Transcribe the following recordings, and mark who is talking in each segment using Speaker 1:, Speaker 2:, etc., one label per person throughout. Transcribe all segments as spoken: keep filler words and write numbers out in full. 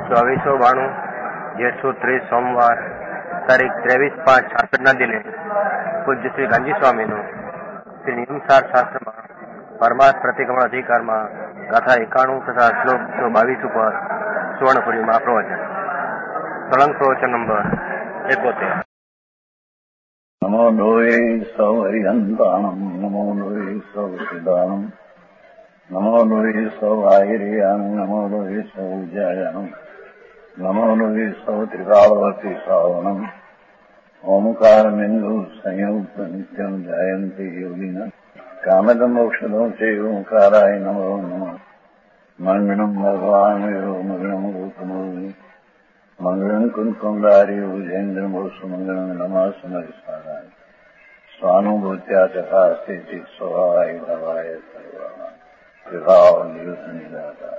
Speaker 1: ચોવીસો બાણું જેઠું ત્રીસ સોમવાર તારીખ ત્રેવીસ પાંચ છાસઠના દિને પૂજ્ય શ્રી ગાંધી સ્વામીનું શ્રી નિયમસાર શાસ્ત્રમાં પરમાર્થ પ્રતિક્રમણ અધિકારમાં ગાથા એકાણું તથા શ્લોક સો બાવીસ ઉપર સુવર્ણપુરીમાં પ્રવચન. સળંગ પ્રવચન નંબર એકોતેર.
Speaker 2: નમો લોહે સૌ હરિહંતાણમ નમો લોહે સૌ સિદ્ધાણમ નમો લોહે સૌ આયર્યાન નમો લોહે સૌ જયાનમ નમો લોહે સૌ ત્રિકાળવતી શ્રાવણમ ઓમકારમિંદુ સંયુક્ત નિત્યમ જયંતિ યોગિના કામદમ મોક્ષદમ સે ઓંકારાય નમો નમઃ. મંગળમ ભગવાન મંગળમ રૂપમોહિ મંગળમ કુંકુંડારી ઉજેન્દ્રમોસુ મંગળમ નમઃ સમરિસ્વારાય સ્વાનુભૂત્યા તથા સ્થિતિ સ્વભાવાય ભવાય સર્વા વિભાવ નિદાતા.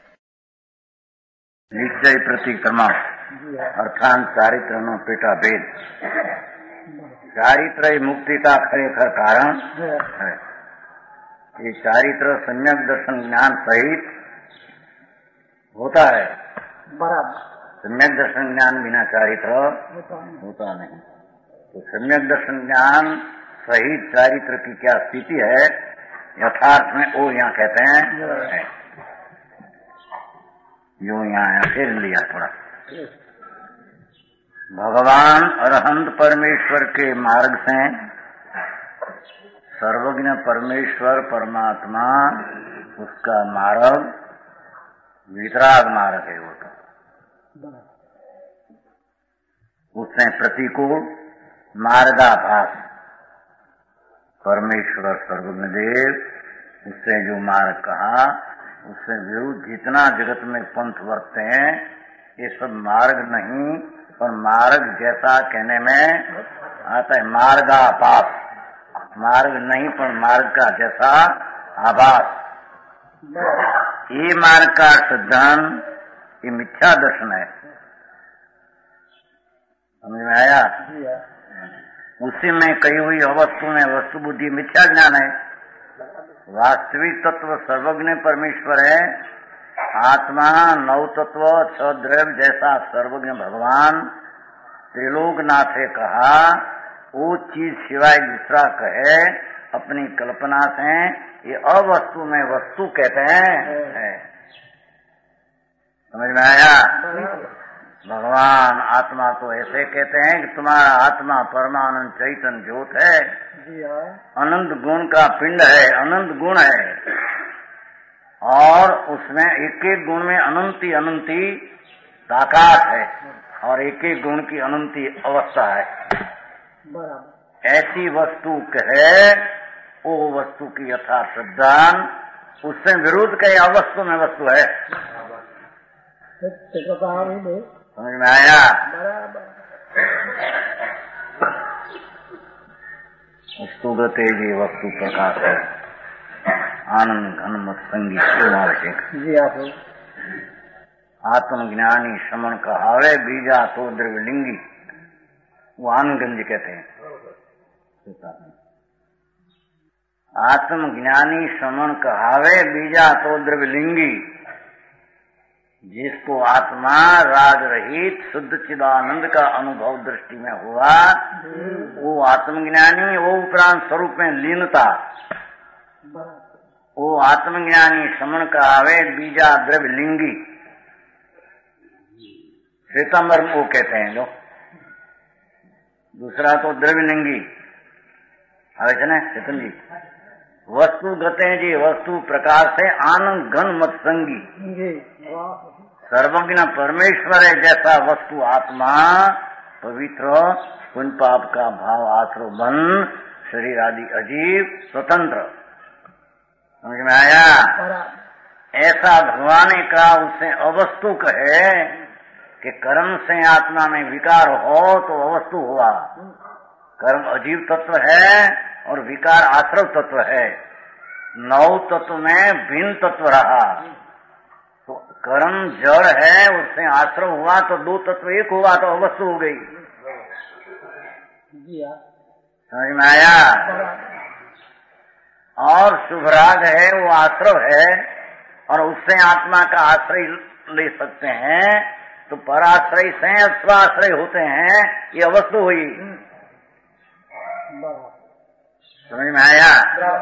Speaker 2: નિશ્ચય પ્રતિક્રમણ અર્થાંત ચારિત્રનો પેટાભેદ. ચારિત્ર એ मुक्ति का खरेखर कारण है. ये चारित्र सम्यक दर्शन ज्ञान सहित होता है.
Speaker 3: बराबर.
Speaker 2: सम्यक दर्शन ज्ञान बिना चारित्र होता नहीं. तो सम्यक दर्शन ज्ञान सहित चारित्र की क्या स्थिति है यथार्थ में वो यहाँ कहते हैं है. यो यहाँ फिर लिया थोड़ा. भगवान अरहंत परमेश्वर के मार्ग से सर्वज्ञ परमेश्वर परमात्मा उसका मार्ग वितराग मार्ग है. वो तो उससे प्रतिकूल मार्गाभास परमेश्वर सर्वज्ञ देव उससे जो मार्ग कहा उससे विरुद्ध जितना जगत में पंथ वर्तते हैं ये सब मार्ग नहीं पर मार्ग जैसा कहने में आता है. मार्गाभास मार्ग नहीं पर मार्ग का जैसा आभास. ये मार्ग का सिद्धांत ये मिथ्या दर्शन है. समझ में आया? उसी में कही हुई अवस्तु में वस्तु बुद्धि मिथ्या ज्ञान है. वास्तविक तत्व सर्वज्ञ परमेश्वर है. आत्मा नव तत्व छ द्रव्य जैसा सर्वज्ञ भगवान त्रिलोकनाथ ने कहा वो चीज सिवाय दूसरा कहे अपनी कल्पना से ये अवस्तु में वस्तु कहते हैं है. समझ में आया? भगवान आत्मा तो ऐसे कहते हैं कि तुम्हारा आत्मा परमानंद चैतन्य ज्योत है. अनंत गुण का पिंड है. अनंत गुण है और उसमें एक एक गुण में अनंती अनंती ताकत है और एक एक गुण की अनंती अवस्था है. ऐसी वस्तु कहे वो वस्तु की यथार्थ सिद्धांत उससे विरुद्ध कहे अवस्तु में वस्तु है. समझ में आया? वस्तु गते वस्तु प्रकाश है. आनंद घन मत संगी आवश्यक. आत्मज्ञानी श्रमण कहावे बीजा तो द्रव्यलिंगी. वो आनंद कहते हैं. आत्मज्ञानी श्रमण कहावे बीजा तो द्रव्यलिंगी. जिसको आत्मा राग रहित शुद्ध चिदानंद का अनुभव दृष्टि में हुआ वो आत्मज्ञानी. वो उपरांत स्वरूप में लीनता वो आत्मज्ञानी श्रमण कहावे बीजा द्रव्य लिंगी. श्वेतांबर वो कहते हैं जो दूसरा तो द्रव्य लिंगी આવે છે ને ચેતનજી. वस्तु गते जी वस्तु प्रकार से आनंद घन मत संगी. सर्वज्ञ परमेश्वर है जैसा वस्तु आत्मा पवित्र पुण्य पाप का भाव आश्रो बन शरीर आदि अजीब स्वतंत्र. समझ में आया? ऐसा भगवान ने कहा उससे अवस्तु कहे कि कर्म से आत्मा में विकार हो तो अवस्तु हुआ. कर्म अजीब तत्व है और विकार आश्रव तत्व है. नौ तत्व में भिन्न तत्व रहा तो कर्म जड़ है उससे आश्रव हुआ तो दो तत्व एक हुआ तो अवस्तु हो गई. समझ में आया? और शुभ राग है वो आश्रव है और उससे आत्मा का आश्रय ले सकते हैं तो पराश्रय से स्वाश्रय होते हैं, ये अवस्तु हुई। समझ में आया?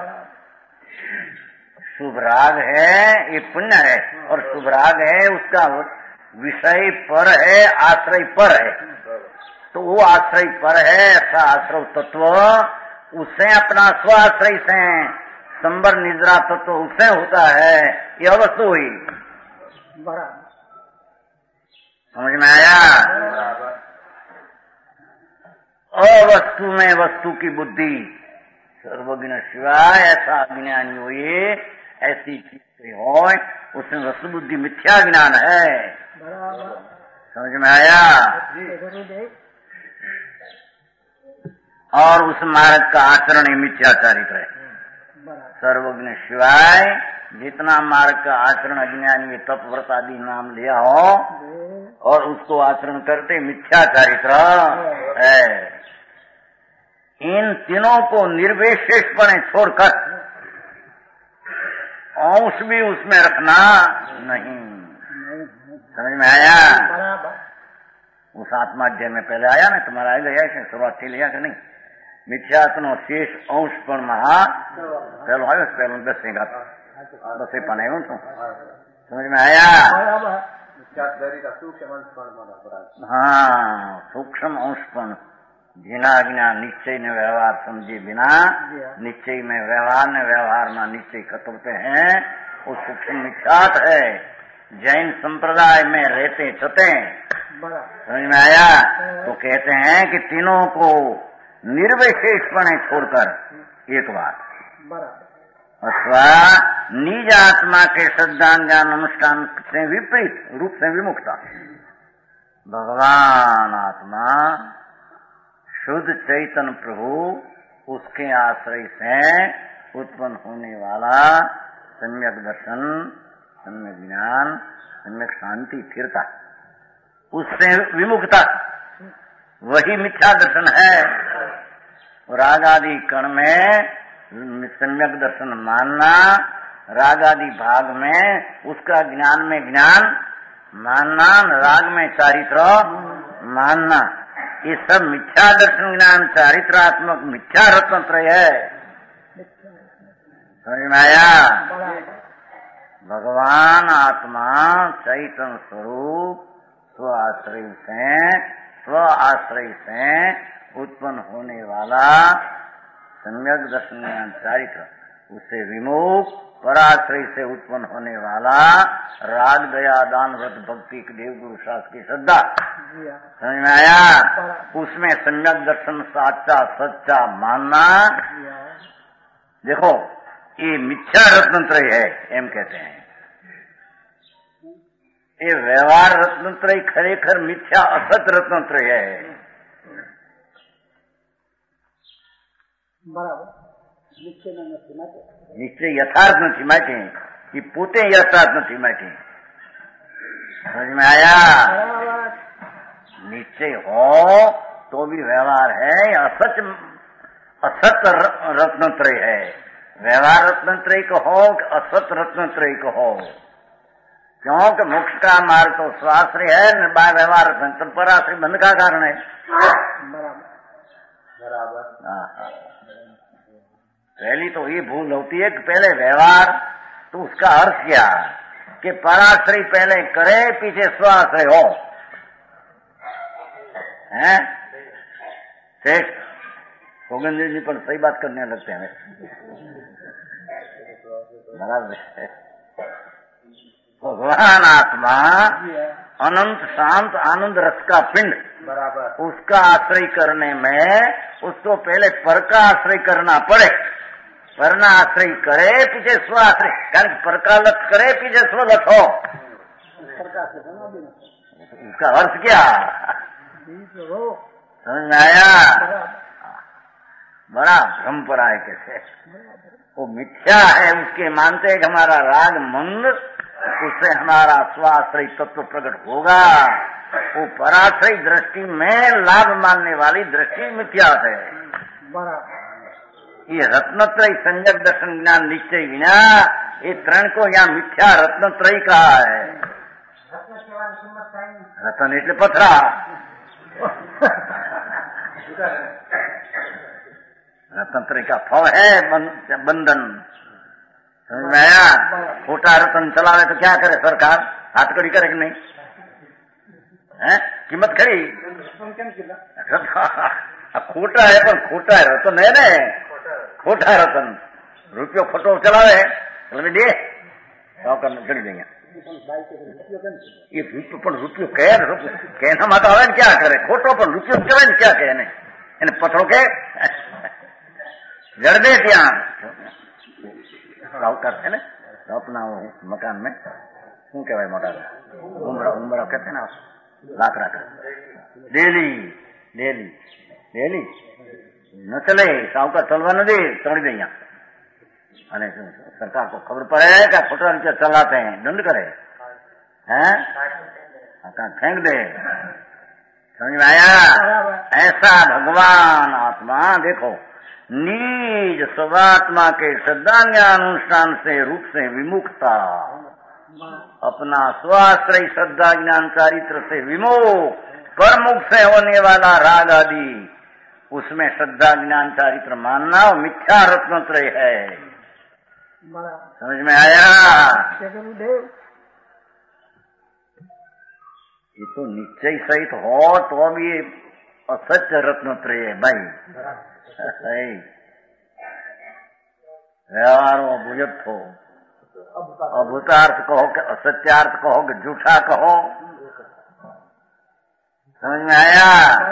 Speaker 2: शुभ राग है ये पुण्य है, और शुभ राग है उसका विषय पर है, आश्रय पर है। तो वो आश्रय पर है, ऐसा आश्रय तत्व उससे अपना स्वाश्रय से संबर निद्रा तत्व उससे होता है, यह वस्तु हुई। समझ में आया? अवस्तु में वस्तु की बुद्धि, सर्वज्ञ शिवाय ऐसा अज्ञानी हुई, ऐसी चीज हो उसमें वस्तु बुद्धि मिथ्या ज्ञान है। समझ में आया? और उस मार्ग का आचरण ही मिथ्याचारित है। सर्वज्ञ शिवाय जितना मार्ग का आचरण अज्ञानी तप व्रत आदि नाम लिया हो और उसको आचरण करते मिथ्याचारित्र है। इन तीनों को निर्विशेषपणे छोड़कर अंश भी उसमें रखना नहीं। समझ में आया? उस आत्माध्याय में पहले आया ना, तुम्हारा आ गया है शुरुआत से लिया कि नहीं? मिथ्यात्नो शेष अंश पण महा पहलो आयो पहलो दस दसे पण आयो तो समझ में आया? हाँ, सूक्ष्म अंश पण बिना ज्ञान निश्चय ने व्यवहार समझे बिना निश्चय में व्यवहार ने व्यवहार में निश्चय खतरते हैं, वो सूक्ष्म मिथ्यात है। जैन संप्रदाय में रहते छते, समझ में आया? तो कहते हैं कि तीनों को निर्विशेषपणे छोड़कर एक बात, अथवा निज आत्मा के श्रद्धान ज्ञान अनुष्ठान से विपरीत रूप से विमुक्ता। भगवान आत्मा शुद्ध चैतन्य प्रभु, उसके आश्रय से उत्पन्न होने वाला सम्यक दर्शन, सम्यक ज्ञान, सम्यक शांति, स्थिरता, उससे विमुक्ता, वही मिथ्या दर्शन है। राग आदि कण में सम्यक दर्शन मानना, राग आदि भाग में उसका ज्ञान में ज्ञान मानना, राग में चारित्र मानना, ये सब मिथ्या दर्शन ज्ञान चारित्रात्मक मिथ्या रत्नत्रय है। समझ में आया? भगवान आत्मा चैतन्य स्वरूप स्व आश्रय से स्व आश्रय से उत्पन्न होने वाला सम्यक दर्शन ज्ञान चारित्र, उससे विमुख पराश्रय से उत्पन्न होने वाला राग दया दान व्रत भक्ति देव गुरु शास्त्र की श्रद्धा। समझ में आया? उसमें सम्यक दर्शन साचा सच्चा मानना। देखो ये मिथ्या रत्नत्रय है एम कहते हैं। ये व्यवहार रत्नत्रय खरेखर मिथ्या असत रत्नत्रय है।
Speaker 3: બરાબર નિશ્ચય નથી માટે
Speaker 2: નિશ્ચય યથાર્થ નથી માટે એ પોતે યથાર્થ નથી માટે। समझ में आया? निश्चय हो तो भी व्यवहार है, असत असत रत्नत्रय है। व्यवहार रत्नत्रय को हो कि असत रत्नत्रय को हो, क्योंकि मोक्ष का मार्ग तो स्वाश्रय है, निर्भय व्यवहार रत्नत्रय पराश्रय बंध का कारण है।
Speaker 3: બરાબર
Speaker 2: पहली तो ये भूल होती है कि पहले व्यवहार, तो उसका अर्थ क्या कि पराश्रय पहले करे पीछे स्वाश्रय हो, हैं? शेष गोविंद जी पर सही बात करने लगते हैं। बराबर है। भगवान आत्मा अनंत शांत आनंद रस का पिंड,
Speaker 3: બરાબર
Speaker 2: उसका आश्रय करने में उसको पहले पर का आश्रय करना पड़े। पर ना आश्रय करे पीछे स्वाश्रय, कारण पर का लक्ष्य करे पीछे स्वगत हो, उसका अर्थ क्या समझ में आया? बड़ा भ्रम पड़ा है कैसे वो मिथ्या है। उसके मानते हैं कि हमारा राग मंद, उससे हमारा स्वाश्रय तत्व प्रकट होगा। वो पराश्रय दृष्टि में लाभ मानने वाली दृष्टि मिथ्या है। ये रत्नत्रय संजक दर्शन ज्ञान निश्चय विना, ये त्रण को यहाँ मिथ्या रत्नत्रय कहा है। રતન એટલે પથરા. रतन तरह का फल है बंधन. समझ में आया? खोटा रतन चलावे तो क्या करे सरकार? हाथ कड़ी करे कि नहीं? है कीमत खरी. खोटा है पर खोटा है रतन है ने. खोटा रतन रुपयो खोटो चलावे એટલે દે સાવકાર ને ચડી જાય. એ રૂપિયો પણ રૂપિયો કહે ને રૂપિયો કેના માટે આવે ને ક્યાં કરે? ખોટો પણ રૂપિયો કહેવાય ને ક્યાં કહે એને? એને પથરો કે जड़ दे ત્યાં साहूकार है ना अपना मकान में શું કહેવાય મોટા ઉમરા ઉમરા कहते ना लाकड़ा का डेली डेली डेली न चले साहूकार चलवा न दे चढ़ी दे यहाँ. અને सरकार को खबर पड़े क्या खोटा रुपया चलाते हैं दंड करे हैं फेंक दे. समझ में आया? ऐसा भगवान आत्मा देखो निज स्वात्मा के श्रद्धा ज्ञान अनुष्ठान से रूप से विमुखता, अपना स्वाश्रय श्रद्धा ज्ञान चारित्र से विमुख परमुख से होने वाला राग आदि उसमें श्रद्धा ज्ञान चारित्र मानना और मिथ्या रत्नत्रय है. समझ में आया? ये तो निश्चय सहित हो तो भी असत्य रत्नत्रय है भाई. सही व्यवहार अभुजत हो, अभूतार्थ कहो कि असत्यार्थ कहो कि झूठा कहो. समझ में आया?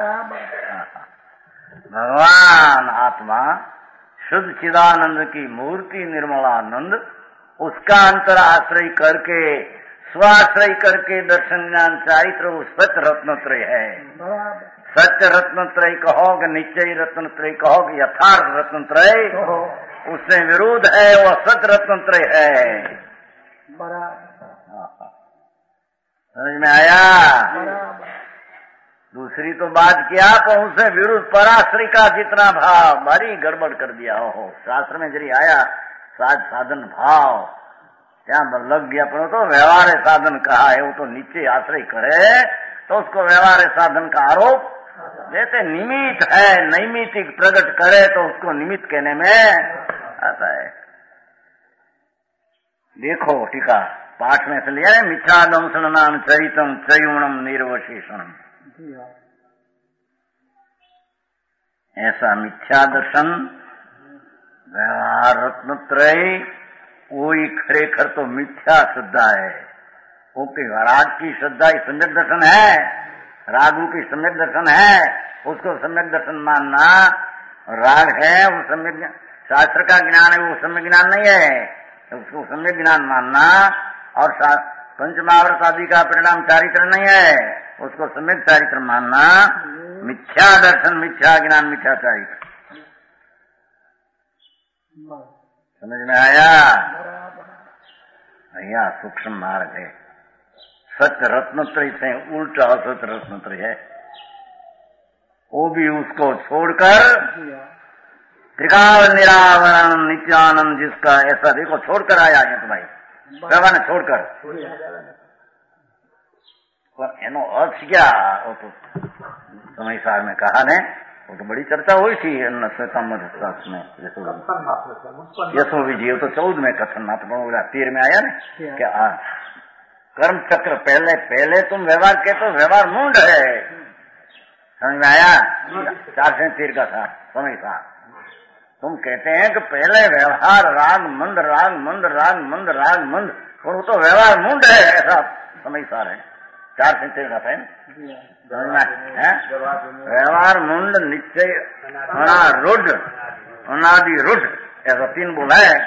Speaker 2: भगवान आत्मा शुद्ध चिदानंद की मूर्ति निर्मलानंद उसका अंतर आश्रय करके स्वाश्रय करके दर्शन ज्ञान चारित्र सत्य रत्नत्रय है. सत्य रत्नत्रय कहो कि निश्चय रत्नत्रय कहो कि यथार्थ रत्नत्रय उससे विरोध है वो सत्य रत्नत्रय है. समझ में आया? दूसरी तो बात क्या पर उससे विरुद्ध पराश्रय का जितना भाव बड़ी गड़बड़ कर दिया. हो शास्त्र में जरी आया साध साधन भाव क्या लग गया पर तो व्यवहार साधन कहा है. वो तो नीचे आश्रय करे तो उसको व्यवहार साधन का आरोप जैसे निमित्त है नैमित्तिक प्रकट करे तो उसको निमित्त कहने में आता है. देखो टीका पाठ में से लिया है मिथ्या दंसनान चरितम चयुणम निर्वशेषणम. ऐसा मिथ्या दर्शन व्यवहार रत्नत्रय वही खरेखर तो मिथ्या श्रद्धा है. ओके राग की श्रद्धा ही सम्यक दर्शन है, रागू की सम्यक दर्शन है. उसको सम्यक दर्शन मानना राग है वो सम्यक शास्त्र का ज्ञान है वो सम्यक ज्ञान नहीं है. उसको सम्यक ज्ञान मानना और पंचमहाव्रत आदि का परिणाम चारित्र नहीं है. उसको सम्यक चारित्र मानना मिथ्या दर्शन मिथ्या ज्ञान मिथ्या चारित्र. समझ में आया? भैया सूक्ष्म मार्ग है. सत्य रत्नत्रय से उल्टा असत्य रत्नत्रय है. वो भी उसको छोड़कर त्रिकाल निरावरण नित्यानंद जिसका ऐसा देखो छोड़कर आया है तो भाई बाबा ने छोड़कर पर एनो अर्थ क्या वो तो समय सार में कहा ने वो तो बड़ी चर्चा हुई थी श्वेतांबर शास्त्र में. यशो विजय तो चौदह में कथन ना तो तेरह में आया ने क्या कर्म चक्र पहले पहले तुम व्यवहार के तो व्यवहार मूंड है. समझ में आया? चार से तीर का था समय था. तुम कहते हैं कि पहले व्यवहार राग मंद राग मंद राग मंद राग मंद और वो तो व्यवहार मूंड है ऐसा समय सार है. चार से तीर का था समझ में है? व्यवहार मुंड निश्चय अनारूढ़ अनादि रूढ़ ऐसा तीन बोला है.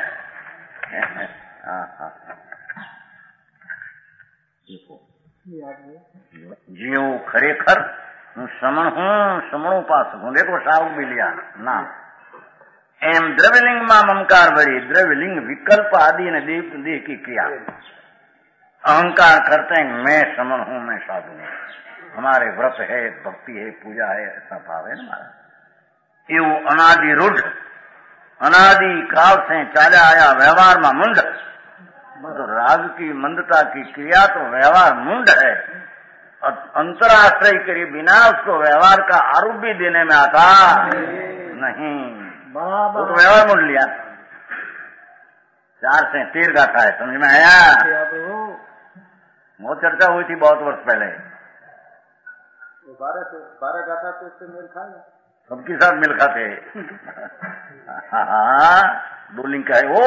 Speaker 2: जीव खरेखर હું શ્રમણ હું શ્રમણો પાસ હું देखो સાવ भी लिया नाम एम द्रव्यलिंग में ममकार भरी द्रव्यलिंग विकल्प आदि ने देव देह की किया. अहंकार करते हैं मैं श्रमण हूं मैं साधु हूं हमारे व्रत है भक्ति है पूजा है ऐसा भाव है हमारा. ये अनादि रूढ़ अनादि काल से चाला आया व्यवहार में मुंड तो राग की मंदता की क्रिया तो व्यवहार मुंड है, अंतराश्रय के बिना उसको व्यवहार का आरूप भी देने में आता नहीं, वो तो व्यवहार मुंड लिया। चार से तीर गाथा है, समझ में आया? बहुत चर्चा हुई थी बहुत वर्ष पहले।
Speaker 3: बारह से बारह गाथा तो उससे मेल खाएगा,
Speaker 2: सबके साथ मिल खाते। हाँ, दो लिंग का है वो,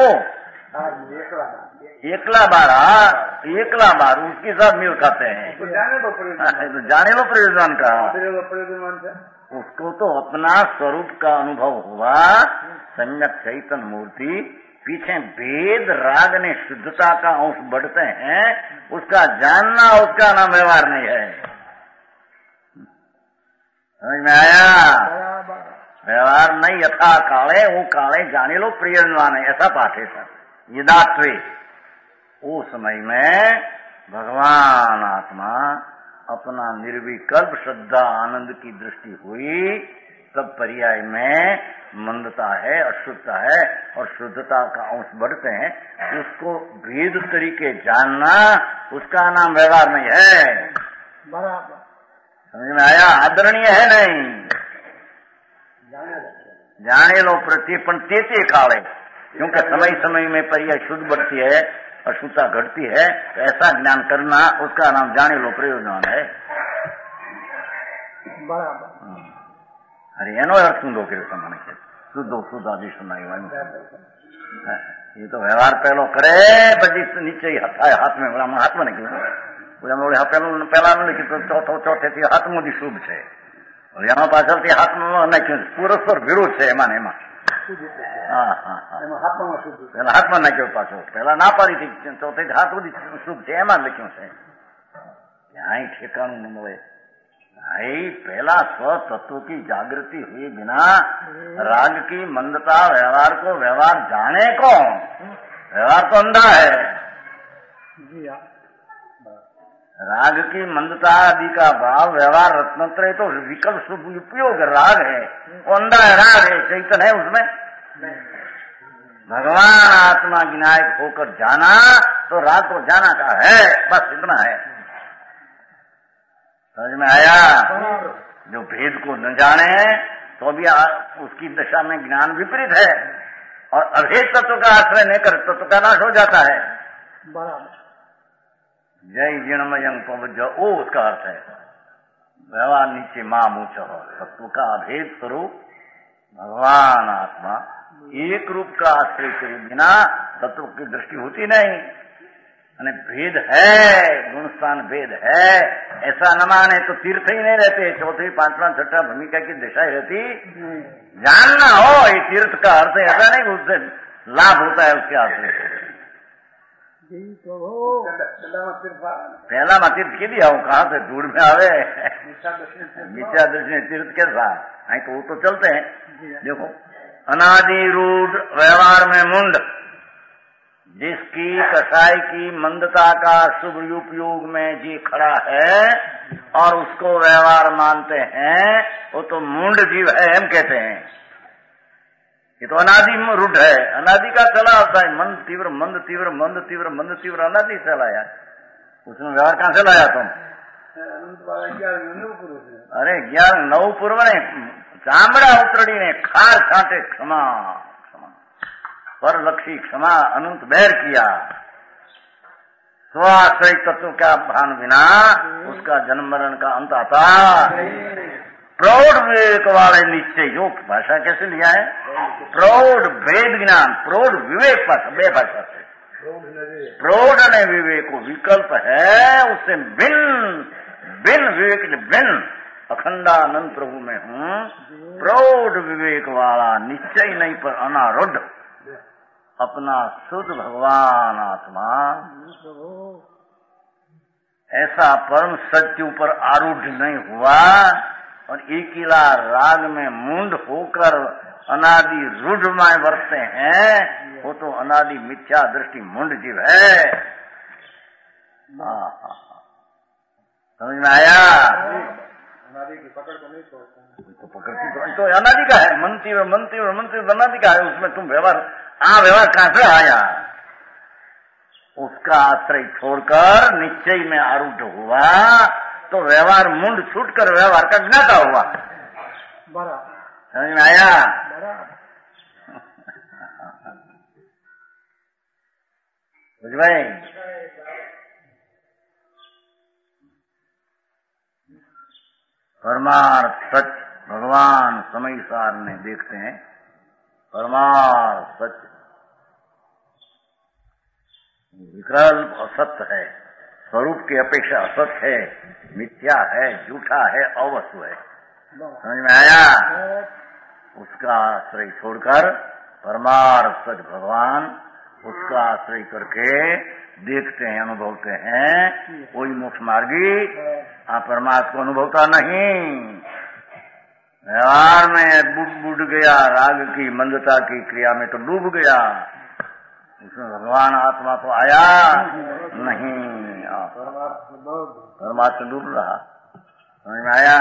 Speaker 2: एकला बार, एकला बार उसके साथ मिल खाते हैं।
Speaker 3: तो जाने लो
Speaker 2: तो जाने लो प्रयोजन का,
Speaker 3: प्रयोजन
Speaker 2: उसको तो अपना स्वरूप का अनुभव हुआ। सम्यक चैतन्य मूर्ति पीछे भेद राग ने शुद्धता का अंश बढ़ते हैं, उसका जानना उसका नाम व्यवहार नहीं है। समझ में आया? व्यवहार नहीं यथा काले वो काले जाने लो प्रियवान है, ऐसा पाठ है सर। यदात्वे उस समय में भगवान आत्मा अपना निर्विकल्प श्रद्धा आनंद की दृष्टि हुई, तब पर्याय में मंदता है, अशुद्धता है और शुद्धता का अंश बढ़ते हैं। उसको भेद तरीके जानना उसका नाम व्यवहार नहीं है।
Speaker 3: बराबर
Speaker 2: समझ में आया? आदरणीय है नहीं, जाने लो प्रतिपन तेते काले, क्योंकि समय समय में पर्याय शुद्ध बढ़ती है, अशुद्धता घटती है, तो ऐसा ज्ञान करना उसका नाम जाने लो प्रयोजन है।
Speaker 3: बराबर
Speaker 2: अरे एनो अर्थ सुंदो के समान है, शुद्धो शुद्धा भी सुनाई वाली। ये तो व्यवहार पहलो करे પછી નીચે હાથ में હાથમાં નહીં કીધું, પેલા લીધું તો ચોથો ચોથેથી હાથમું શુભ છે, એમાં પાછળથી હાથમાં નાખ્યું પુરસ્પર વિરુદ્ધ છે એમાં ને એમાં. હા હા પેલા હાથમાં નાખ્યો પાછો, પેલા ના પાડી હતી ચોથેથી હાથ સુધી શુભ છે એમાં જ લખ્યું છે. ક્યાંય ઠેકાણું ન મળે भाई। पहला स्व तत्व की जागृति हुई बिना राग की मंदता व्यवहार को व्यवहार जाने कौन? व्यवहार तो अंधा है। राग की मंदता आदि का भाव व्यवहार रत्नत्रय तो विकल्प उपयोग राग है, वो अंधा है, राग है, चैतन्य है उसमें। भगवान आत्मा विनायक होकर जाना तो राग तो जाना का है, बस इतना है। समझ में आया? जो भेद को न जाने तो भी उसकी दशा में ज्ञान विपरीत है, और अभेद तत्व का आश्रय नहीं कर तत्व का नाश हो जाता है। जय जीणमयंग पवज, वो उसका अर्थ है। व्यवहार नीचे मां मूच हो, तत्व का अभेद स्वरूप भगवान आत्मा एक रूप का आश्रय करे बिना तत्व की दृष्टि होती नहीं। અને भेद है, गुणस्थान भेद है, ऐसा न माने तो तीर्थ ही नहीं रहते, चौथी पांचवा छठा भूमिका की दिशा रहती। जानना हो ये तीर्थ का अर्थ है, ऐसा नहीं उससे लाभ होता है उसके अर्थ से। पहला में तीर्थ के दिया हूँ, कहाँ से दूर में आवे मिथ्या दर्शन तीर्थ के साथ आई तो वो तो चलते हैं। देखो अनादि रूढ़ व्यवहार में मुंड, जिसकी कसाई की मंदता का शुभ उपयोग में जी खड़ा है और उसको व्यवहार मानते हैं, वो तो मूंड जीव है हम कहते हैं। ये तो अनादि रूढ़ है, अनादि का चला होता है। मंद तीव्र मंद तीव्र मंद तीव्र मंद तीव्र अनादि चलाया, उसमें व्यवहार कहां से लाया तुम? अरे ग्यारह नौ पूर्व ने चामड़ा उतरड़ी ने खार छांटे क्षमा पर लक्षी क्षमा अनंत बैर किया। स्वाश्रय तत्व का भान बिना उसका जन्म मरण का अंत आता। प्रौढ़ विवेक वाले निश्चय योग भाषा कैसे लिया है? प्रौढ़ भेद ज्ञान, प्रौढ़ विवेक भाषा, बे भाषा से प्रौढ़ ने विवेक को विकल्प है, उससे भिन्न भिन्न विवेक भिन्न अखंडानंद प्रभु में हूँ। प्रौढ़ विवेक वाला निश्चय नहीं पर अनारूढ़ अपना शुद्ध भगवान आत्मा ऐसा परम सत्य पर आरूढ़ नहीं हुआ और एकिला राग में मुंड होकर अनादि रूढ़ में वर्तते हैं, वो तो अनादि मिथ्या दृष्टि मुंड जीव है। समझ में आया?
Speaker 3: अनादि की पकड़ को नहीं छोड़ता,
Speaker 2: तो पकड़ती तो, तो अनादि का है, मन तीव्र मन तीव्र मन तीव्र अनादि का है। उसमें तुम व्यवहार आ व्यवहार कहां से आया? उसका आश्रय छोड़कर निश्चय में आरूढ़ हुआ तो व्यवहार मुंड छूटकर व्यवहार का ज्ञाता हुआ।
Speaker 3: बराबर,
Speaker 2: समझ में आया?
Speaker 3: बराबर,
Speaker 2: बुझ भाई? परमार्थ सच भगवान समय सार में देखते हैं। परमार्थ सच विकल्प असत्य है, स्वरूप की अपेक्षा असत्य है, मिथ्या है, झूठा है, अवस्तु है। समझ में आया? उसका आश्रय छोड़कर परमार्थ सच भगवान, उसका आश्रय करके देखते हैं, अनुभवते हैं। कोई मोक्ष मार्गी आ परमात्मा को अनुभवता नहीं। व्यवहार में बुड बुड गया, राग की मंदता की क्रिया में तो डूब गया, उसमें भगवान आत्मा तो आया नहीं, परमात्मा डूब रहा। समझ में आया?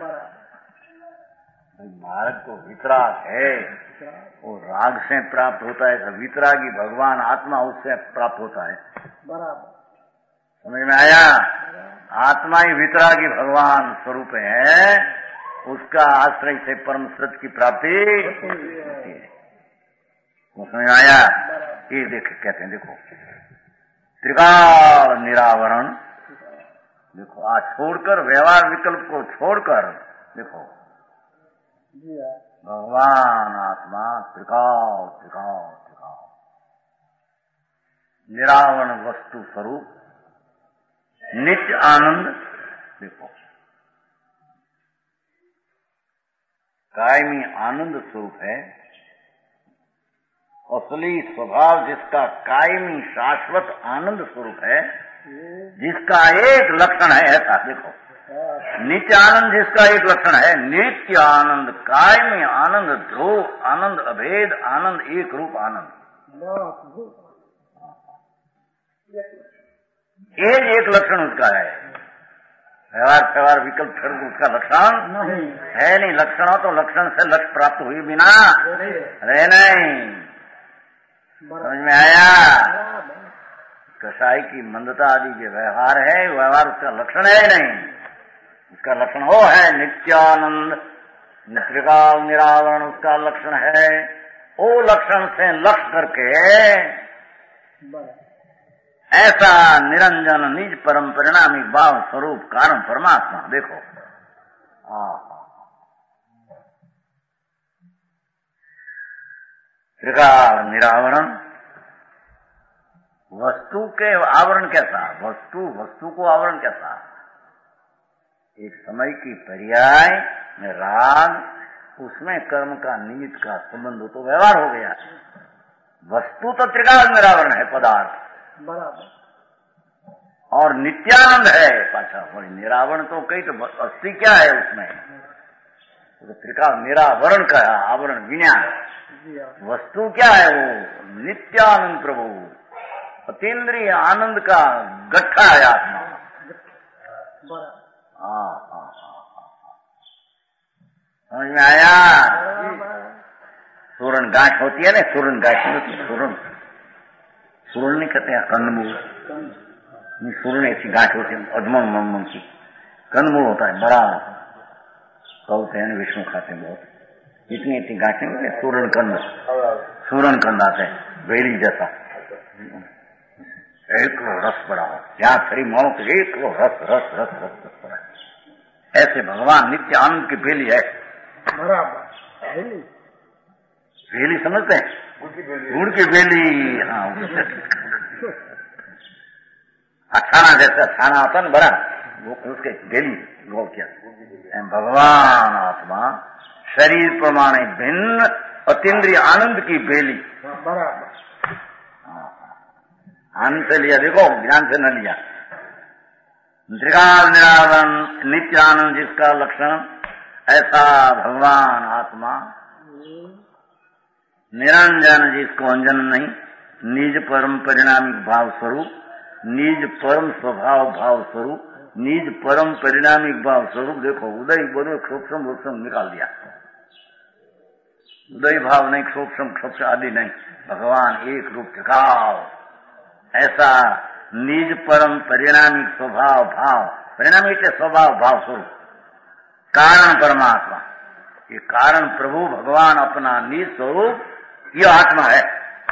Speaker 2: मार्ग को वितराग है, वो राग से प्राप्त होता है, वितरागी भगवान आत्मा उससे प्राप्त होता है।
Speaker 3: बराबर,
Speaker 2: समझ में आया? आत्मा ही वितरागी भगवान स्वरूप है, उसका आश्रय से परम सत्य की प्राप्ति होती है। समझ में आया? ये देख कहते हैं, देखो त्रिकाल निरावरण, देखो आज छोड़कर व्यवहार विकल्प को छोड़कर देखो भगवान आत्मा त्रिकाल त्रिकाल त्रिकाल निरावरण वस्तु स्वरूप नित्य आनंद। देखो कायमी आनंद स्वरूप है, असली स्वभाव जिसका कायमी शाश्वत आनंद स्वरूप है, जिसका एक लक्षण है ऐसा। देखो नित्य आनंद जिसका एक लक्षण है, नित्य आनंद, कायमी आनंद, ध्रुव आनंद, अभेद आनंद, एक रूप आनंद, एक एक लक्षण उसका है। व्यवहार व्यवहार विकल्प फिर उसका लक्षण नहीं है। नहीं लक्षण हो तो लक्षण से लक्ष्य प्राप्त हुई बिना रहे नहीं। समझ में आया? कसाई की मंदता आदि के व्यवहार है, व्यवहार उसका लक्षण है नहीं, उसका लक्षण हो है नित्यानंद, त्रिकाल निरावरण उसका लक्षण है। वो लक्षण से लक्ष्य करके ऐसा निरंजन निज परम परिणामी भाव स्वरूप कारण परमात्मा। देखो त्रिकाल निरावरण, वस्तु के आवरण कैसा, वस्तु वस्तु को आवरण कैसा, एक समय की पर्याय में राग, उसमें कर्म का निमित्त का संबंध हो तो व्यवहार हो गया। वस्तु तो त्रिकाल निरावरण है पदार्थ,
Speaker 3: बराबर,
Speaker 2: और नित्यानंद है पाछा। और निरावरण तो कई तो अस्थि क्या है उसमें, तो त्रिकाल निरावरण का आवरण विज्ञान। वस्तु क्या है? वो नित्यानंद प्रभु, अतीन्द्रिय आनंद का गट्ठा है आत्मा। हाँ हाँ हाँ, समझ में आया? सूरन गांठ होती है ना, सूरन गांठ होती है, सूरन सूरन नहीं कहते हैं, कंदमूल, सूरन ऐसी गांठ होती है अधमन मन की। कंदमूल होता है बड़ा, कहते हैं विष्णु खाते बहुत, इतनी इतनी गांठें होती है, सूरन कंद, सूरन कंद आते हैं बेली जैसा, एक रस बड़ा हो, यहाँ खरी मानो तो एक रस रस रस रस रस बड़ा। ऐसे भगवान नित्य आनंद की बेली है।
Speaker 3: बराबर,
Speaker 2: बेली समझते हैं? गुड़ की बेली। हाँ, अछाना जैसा छाना होता है बड़ा, वो उसके बेली गौ क्या। भगवान आत्मा शरीर प्रमाणे भिन्न अतीन्द्रिय आनंद की बेली।
Speaker 3: बराबर,
Speaker 2: आनंद से लिया, देखो ज्ञान से न लिया। त्रिकाल निरावरण नित्य आनंद जिसका लक्षण, ऐसा भगवान आत्मा निरंजन जिसको अंजन नहीं, निज परम परिणामी भाव स्वरूप, निज परम स्वभाव भाव स्वरूप, निज परम परिणामी भाव स्वरूप। देखो उदय बोलो क्षोक्षम वोक्षम निकाल दिया, उदय भाव नहीं, क्षोक्षम क्षोक्ष आदि नहीं, भगवान एक रूप त्रिकाल ऐसा निज परम परिणामी स्वभाव भाव, परिणामी એટલે स्वभाव भाव स्वरूप कारण परमात्मा, ये कारण प्रभु भगवान अपना निज स्वरूप ये आत्मा है।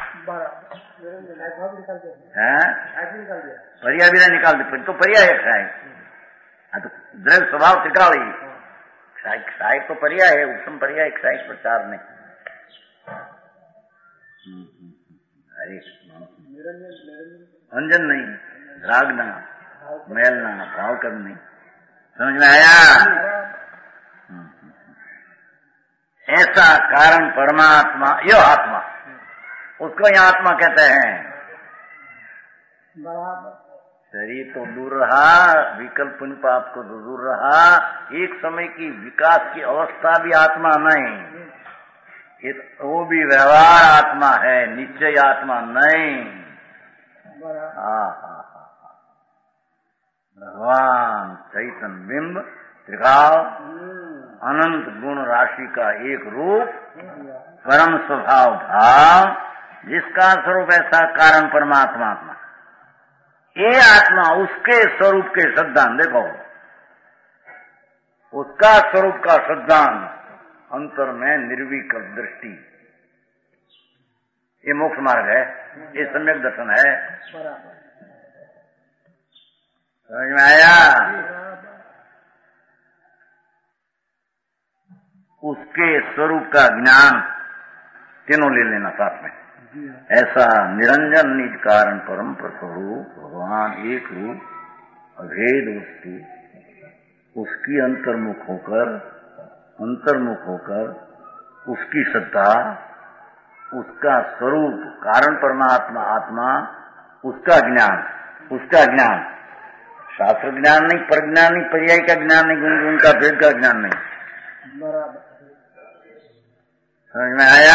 Speaker 2: पर्याय भी नहीं निकाल दे तो पर्याय है क्षाय, तो द्रव्य स्वभाव त्रिकाल ही क्षाय, क्षाय तो पर्याय है, उत्तम पर्याय क्षाय प्रचार नहीं। हरे अंजन नहीं, रागना, मेलना, भाव कर्म नहीं, समझ में आया? ऐसा कारण परमात्मा यो आत्मा, उसको यहाँ आत्मा कहते हैं। शरीर तो दूर रहा, विकल्प पुण्य पाप को तो दूर रहा, एक समय की विकास की अवस्था भी आत्मा नहीं, वो भी व्यवहार आत्मा है, निश्चय आत्मा नहीं। भगवान चैतन्य बिंब त्रिकाल अनंत गुण राशि का एक रूप परम स्वभाव भाव, जिसका स्वरूप ऐसा कारण परमात्मा आत्मा, ये आत्मा उसके स्वरूप के सिद्धांत देखो, उसका स्वरूप का सिद्धांत अंतर में निर्विकल्प दृष्टि, ये मोक्ष मार्ग है, ये सम्यक दर्शन है। समझ में आया? उसके स्वरूप का ज्ञान तीनों ले लेना साथ में। ऐसा निरंजन निज कारण परम स्वरूप भगवान एक रूप अभेद वस्तु, उसकी अंतर्मुख होकर अंतर्मुख होकर उसकी श्रद्धा, उसका स्वरूप कारण परमात्मा आत्मा, उसका ज्ञान, उसका ज्ञान शास्त्र ज्ञान नहीं, पर ज्ञान नहीं, पर्याय का ज्ञान नहीं, गुण गुण का भेद का ज्ञान नहीं। समझ में आया?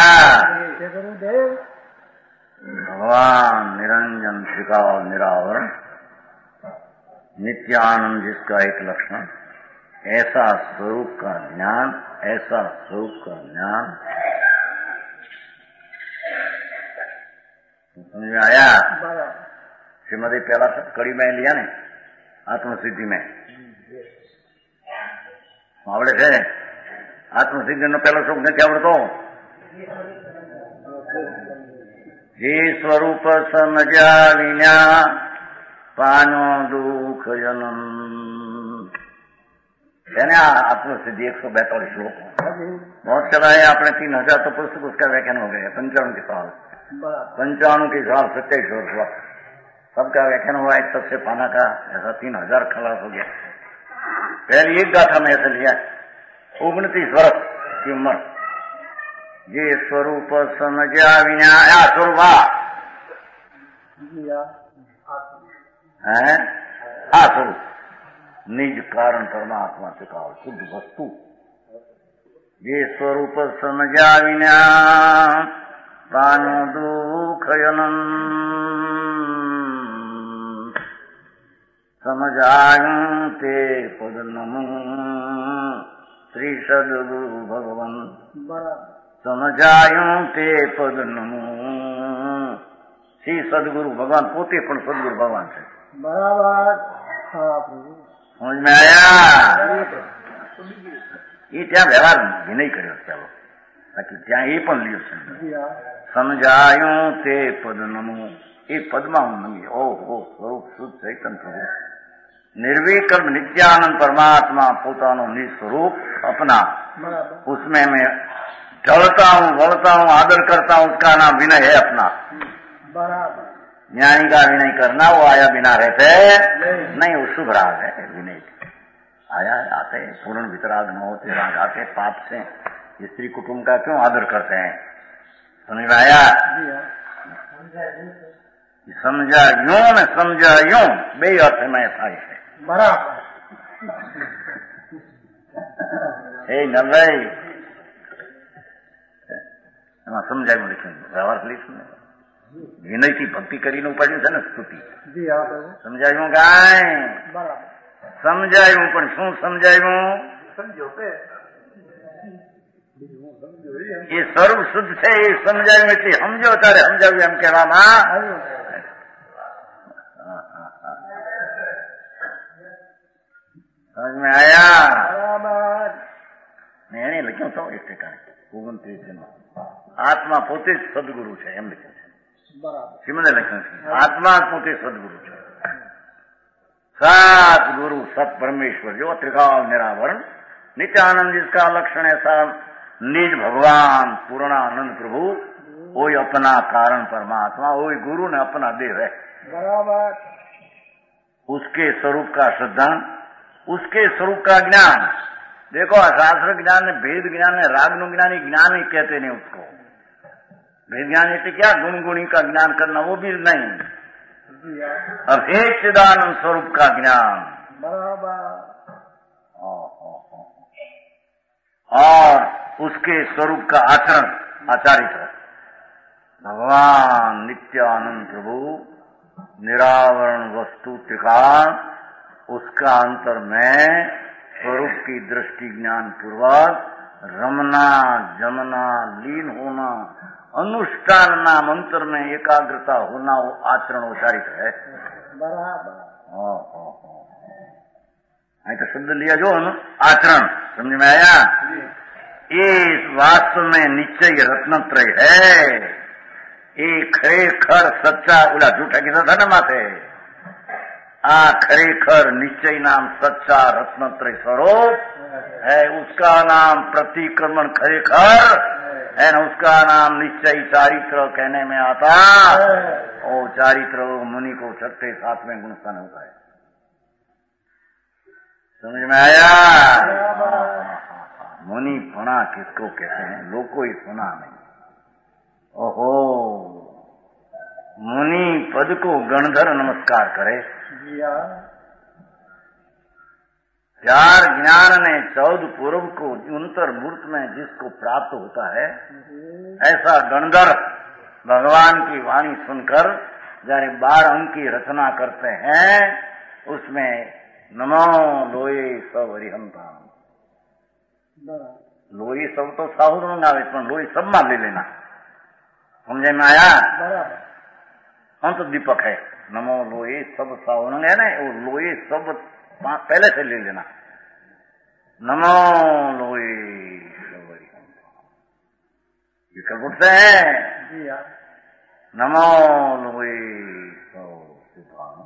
Speaker 2: भगवान निरंजन त्रिकाल निरावर नित्यानंद, जिसका एक लक्षण ऐसा स्वरूप का ज्ञान, ऐसा स्वरूप का ज्ञान, समझ में आया? श्रीमती पहला सब कड़ी में लिया ने आत्मसिद्धि में आवड़े છે आत्मसिद्धि નો પહેલો શ્લોક નથી આવડતો? જે સ્વરૂપ સમજ્યા વિના પાનો દુઃખ જનમ, है ना आत्मसिद्धि एक सौ बैतालीस श्लोक बहुत चला है आपने, तीन हजार तो पुस्तक उसका व्याख्यान हो गया, पंचाणु के साल पंचाणु के साल सत्ताईस वर्ष हुआ, सबका व्याख्यान हुआ एक सबसे पाना का, ऐसा तीन हजार खलास हो गया। पहले एक गाथा में ऐसा लिया, उन्तीस वर्ष की उम्र, ये स्वरूप समझा विना या स्वरूप है आ स्वरूप निज कारण परमात्मा से कहा शुद्ध वस्तु, ये स्वरूप समझा विना पानो दुख जनम, समझायूं ते पद नमो श्री सदगुरु भगवान, समझायूं ते पद नमो श्री सदगुरु भगवान, पोते पण सदगुरु भगवान છે। बराबर, समझ में आया? ये ત્યાં વ્યવહાર વિનય કર્યો છે, બાકી ત્યાં એ પણ લ્યો છે, સમજાયું તે પદ નમો, એ પદમાં હું નમી, ओ हो स्वरूप शुद्ध चैतन्य प्रभु निर्विकल्प नित्यानंद परमात्मा पोतानो निस्वरूप अपना, उसमें मैं ढलता हूँ, वलता हूँ, आदर करता हूँ, उसका नाम विनय है अपना। ज्ञानी का विनय करना, वो आया बिना रहते नहीं, वो शुभ राग है विनय। आया आते पूर्ण वितराग न होते राग आते, पाप से स्त्री कुटुंब का क्यों आदर करते हैं? समझ में आया? समझा यूं न समझा यूं, बे अर्थ में થાય છે। बराबर એ નવાઈ એમાં સમજાયું લખ્યું, વ્યવહાર લઈશું ને વિનયથી ભક્તિ કરીને ઉપાડ્યું છે ને સ્તુતિ, સમજાયું ગાય? સમજાયું, પણ શું સમજાયું? એ સ્વરૂપ શુદ્ધ છે એ સમજાયું, એટલે સમજો તારે સમજાવ્યું એમ કહેવામાં તો એક ઠેકાણે ઓગણત્રીસ જન્મ આત્મા પોતે જ સદગુરુ છે એમ લખ્યું છે.
Speaker 3: બરાબર.
Speaker 2: શ્રીમદે લખ્યું છે આત્મા પોતે સદગુરુ છે. सात गुरु सत परमेश्वर जो त्रिकाल निरावरण नित्यानंद जिसका लक्षण ऐसा निज भगवान पूर्णानंद प्रभु वही अपना कारण परमात्मा वही गुरु ने अपना देव है.
Speaker 3: बराबर.
Speaker 2: उसके स्वरूप का श्रद्धा उसके स्वरूप का ज्ञान. देखो शास्त्र ज्ञान ने भेद ज्ञान ने राग नु ज्ञान ज्ञान ही कहते नहीं उसको. भेद ज्ञान એટલે क्या गुण गुणी का ज्ञान करना वो भी नहीं. अब एक चिदानंद स्वरूप का ज्ञान
Speaker 3: बराबर.
Speaker 2: और उसके स्वरूप का आचरण आचारित भगवान नित्यानंद प्रभु निरावरण वस्तु त्रिकाल उसका अंतर में स्वरूप की दृष्टि ज्ञान पूर्वक रमना जमना लीन होना अनुष्ठान नाम अंतर में एकाग्रता होना वो आचरण उच्चारित है.
Speaker 3: बराबर.
Speaker 2: અહીં તો શબ્દ लिया जो आचरण समझ में आया. ये वास्तव में निश्चय रत्नत्रय है. ये खरेखर सच्चा ओला झूठा कीधा था ना माथे आ खरेखर निश्चय नाम सच्चा रत्नत्रय स्वरूप है. उसका नाम प्रतिक्रमण खरेखर है ना. उसका नाम निश्चय चारित्र कहने में आता. और चारित्र मुनि को छठे सातवें गुण स्थान होता है. समझ में आया. मुनि फना किसको कहते हैं लोग कोई सुना नहीं. ओहो मुनि पद को गणधर नमस्कार करे. चार ज्ञान ने चौदह पूर्व को उन्तर मूर्त में जिसको प्राप्त होता है ऐसा गणधर भगवान की वाणी सुनकर जाने बारह अंक की रचना करते हैं. उसमें नमो लोये सब हरिहंता. लोई सब तो साहू मंगावे पण लोई सब मान ले लेना. समझे में आया. अंत दीपक है नमो लोये सब साहू है ना. वो लोये सब पहले से ले लेना. नमो लोये सब हरिहंता विकल्प उठते हैं. नमो लोये सब सुभान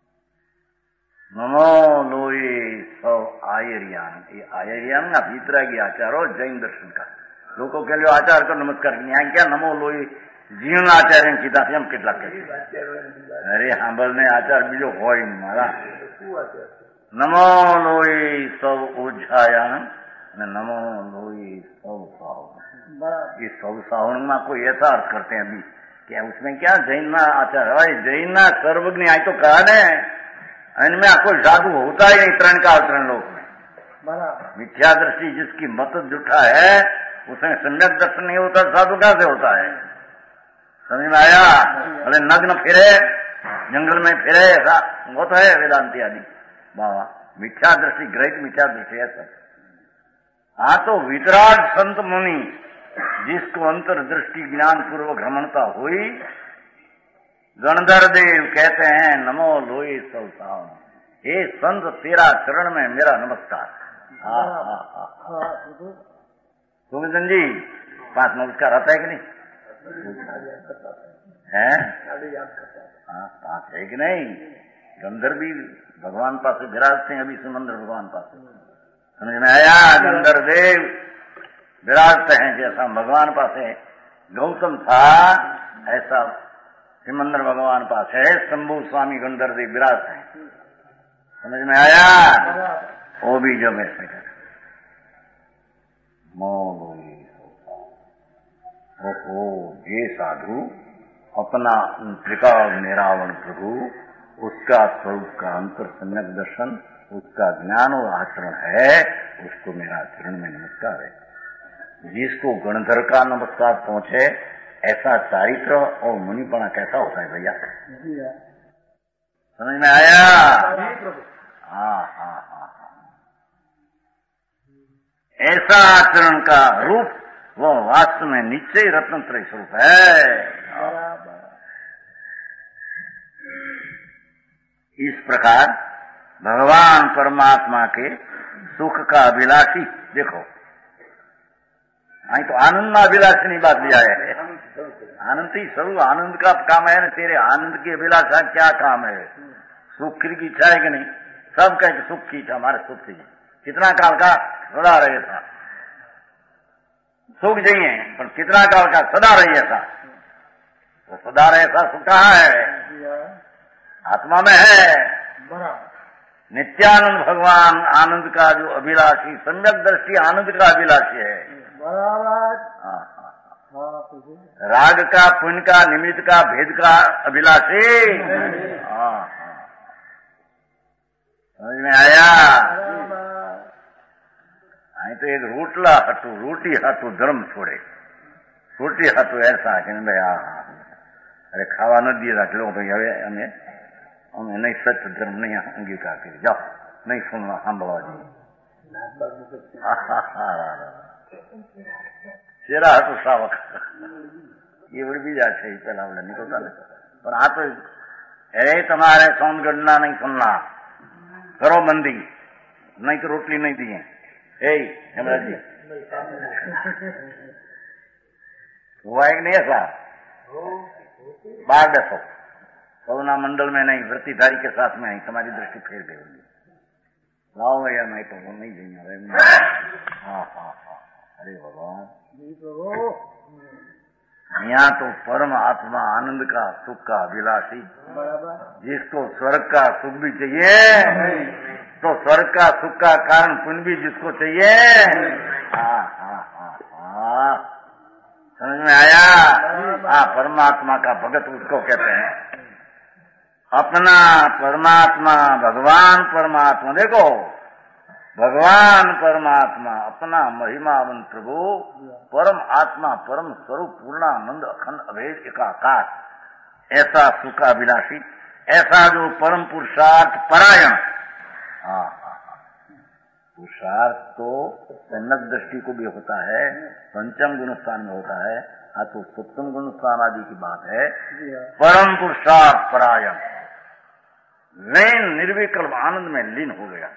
Speaker 2: नमो लोये सब आयरियान. ये आयरियान ना भीतरागी आचार और जैन दर्शन का लोगों के लिए आचार को नमस्कार यहाँ क्या नमो लोये जीवन आचार्य कीधा एम કેટલા કહે. અરે સાંભળને આચાર બીજો હોય મારા. નમો લોહી સૌ ઓઝાયાન અને નમો લોહી સૌ સાવણ. ये सब सावण में कोई ऐसा अर्थ करते हैं अभी क्या उसमें क्या जैन ना आचार है. जैन ना सर्वज्ञ आई तो कहा ने इनमें कोई जादू होता ही नहीं. तरण का तरण लोक में मिथ्या दृष्टि जिसकी मत जुटा है उसमें सम्यक दर्शन नहीं होता. साधु कहां से होता है. समझ में आया. भले नग्न फिरे जंगल में फिरे ऐसा वो तो है वेदांति आदि बाबा. मिथ्या दृष्टि ग्रहित मिथ्या दृष्टि है सब. हाँ तो वितराग संत मुनि जिसको अंतर दृष्टि ज्ञान पूर्वक भ्रमणता हुई गणधर देव कहते हैं नमो लोई सब सावन. हे संत तेरा चरण में मेरा नमस्कार. हाँ हाँ हाँ गोविंदन जी पांच नमस्कार आता है कि नहीं है. हाँ पांच है कि नहीं. गंधर भी भगवान पास विराजते हैं. अभी सुमंद्र भगवान पास समझ में आया. गंधर देव विराजते हैं जैसा भगवान पास है. गौतम था ऐसा सिमंदर भगवान पास है. शंभु स्वामी गंधर देव विराजते हैं. समझ में आया. वो भी जो मैं से ओहो ये साधु अपना त्रिकाल निरावरण प्रभु उसका स्वरूप का अंतर सम्यक दर्शन उसका ज्ञान और आचरण है. उसको मेरा चरण में नमस्कार है. जिसको गणधर का नमस्कार पहुंचे ऐसा चारित्र और मुनिपना कैसा होता है भैया. समझ में आया. हाँ हाँ हाँ ऐसा आचरण का रूप वो वास्तव में निश्चय रत्नत्रय स्वरूप है. इस प्रकार भगवान परमात्मा के सुख का अभिलाषी देखो અહીં તો આનંદના અભિલાષની बात दिया है। आनंद ही स्वरूप आनंद का काम है ना। तेरे आनंद की अभिलाषा क्या काम है? सुख की इच्छा है कि नहीं? सब कहे सुख की इच्छा, हमारे सुख की। कितना काल का? सदा रहे था सुख चाहिए, पर कितना काल का? सदा रहे था। तो सदा रहे था सुख कहाँ है? आत्मा में है। नित्यानंद भगवान आनंद का जो अभिलाषी, सम्यक दृष्टि आनंद का अभिलाषी है। राग का, पुण्य का, निमित्त का, भेद का अभिलाषी। हाँ समझ में आया? અહીં તો એક રોટલા હતું, રોટી હતું, ધર્મ છોડે। રોટી હતું ऐसा કે ભાઈ આ અરે ખાવા ન દીધા ચલો ભાઈ હવે અમે અમે નહીં સત્ય ધર્મ નહીં અંગીકાર કરી જાઓ, નહીં સુનવા સાંભળવા જોઈએ। શેરા હતું શ્રાવક એ વળી બીજા છે એ પેલા આપણે નીકળતા ને। પણ આ તો અરે તમારે સોનગઢના નહીં સુનના, કરો બંદી, નહીં તો રોટલી નહીં દઈએ। એ हेमराज जी हुआ एक नहीं ऐसा? बाहर बैठो, करुणा मंडल में नहीं, वृत्तिधारी के साथ में नहीं, तुम्हारी दृष्टि फेर गई होगी। लाओ भैया, नहीं तो वो नहीं देंगे। हाँ हाँ हाँ, अरे भगवान, यहाँ तो परम आत्मा आनंद का, सुख का अभिलाषी, जिसको स्वर्ग का सुख भी चाहिए तो स्वर्ग का सुख का कारण पुण्य भी जिसको चाहिए। हाँ हाँ हाँ हाँ, समझ में आया? हाँ, परमात्मा का भगत उसको कहते हैं। अपना परमात्मा, भगवान परमात्मा, देखो भगवान परमात्मा अपना महिमावन प्रभु परम आत्मा, परम स्वरूप, पूर्णानंद, अखंड, अभेद, एकाकार, ऐसा सुखाभिलाषी, ऐसा जो परम पुरुषार्थ परायण। हाँ हाँ, पुरुषार्थ तो सन्नत दृष्टि को भी होता है, पंचम गुणस्थान में होता है। हाँ, तो सप्तम गुणस्थान आदि की बात है। परम पुरुषार्थ परायण, लीन, निर्विकल्प आनंद में लीन हो गया।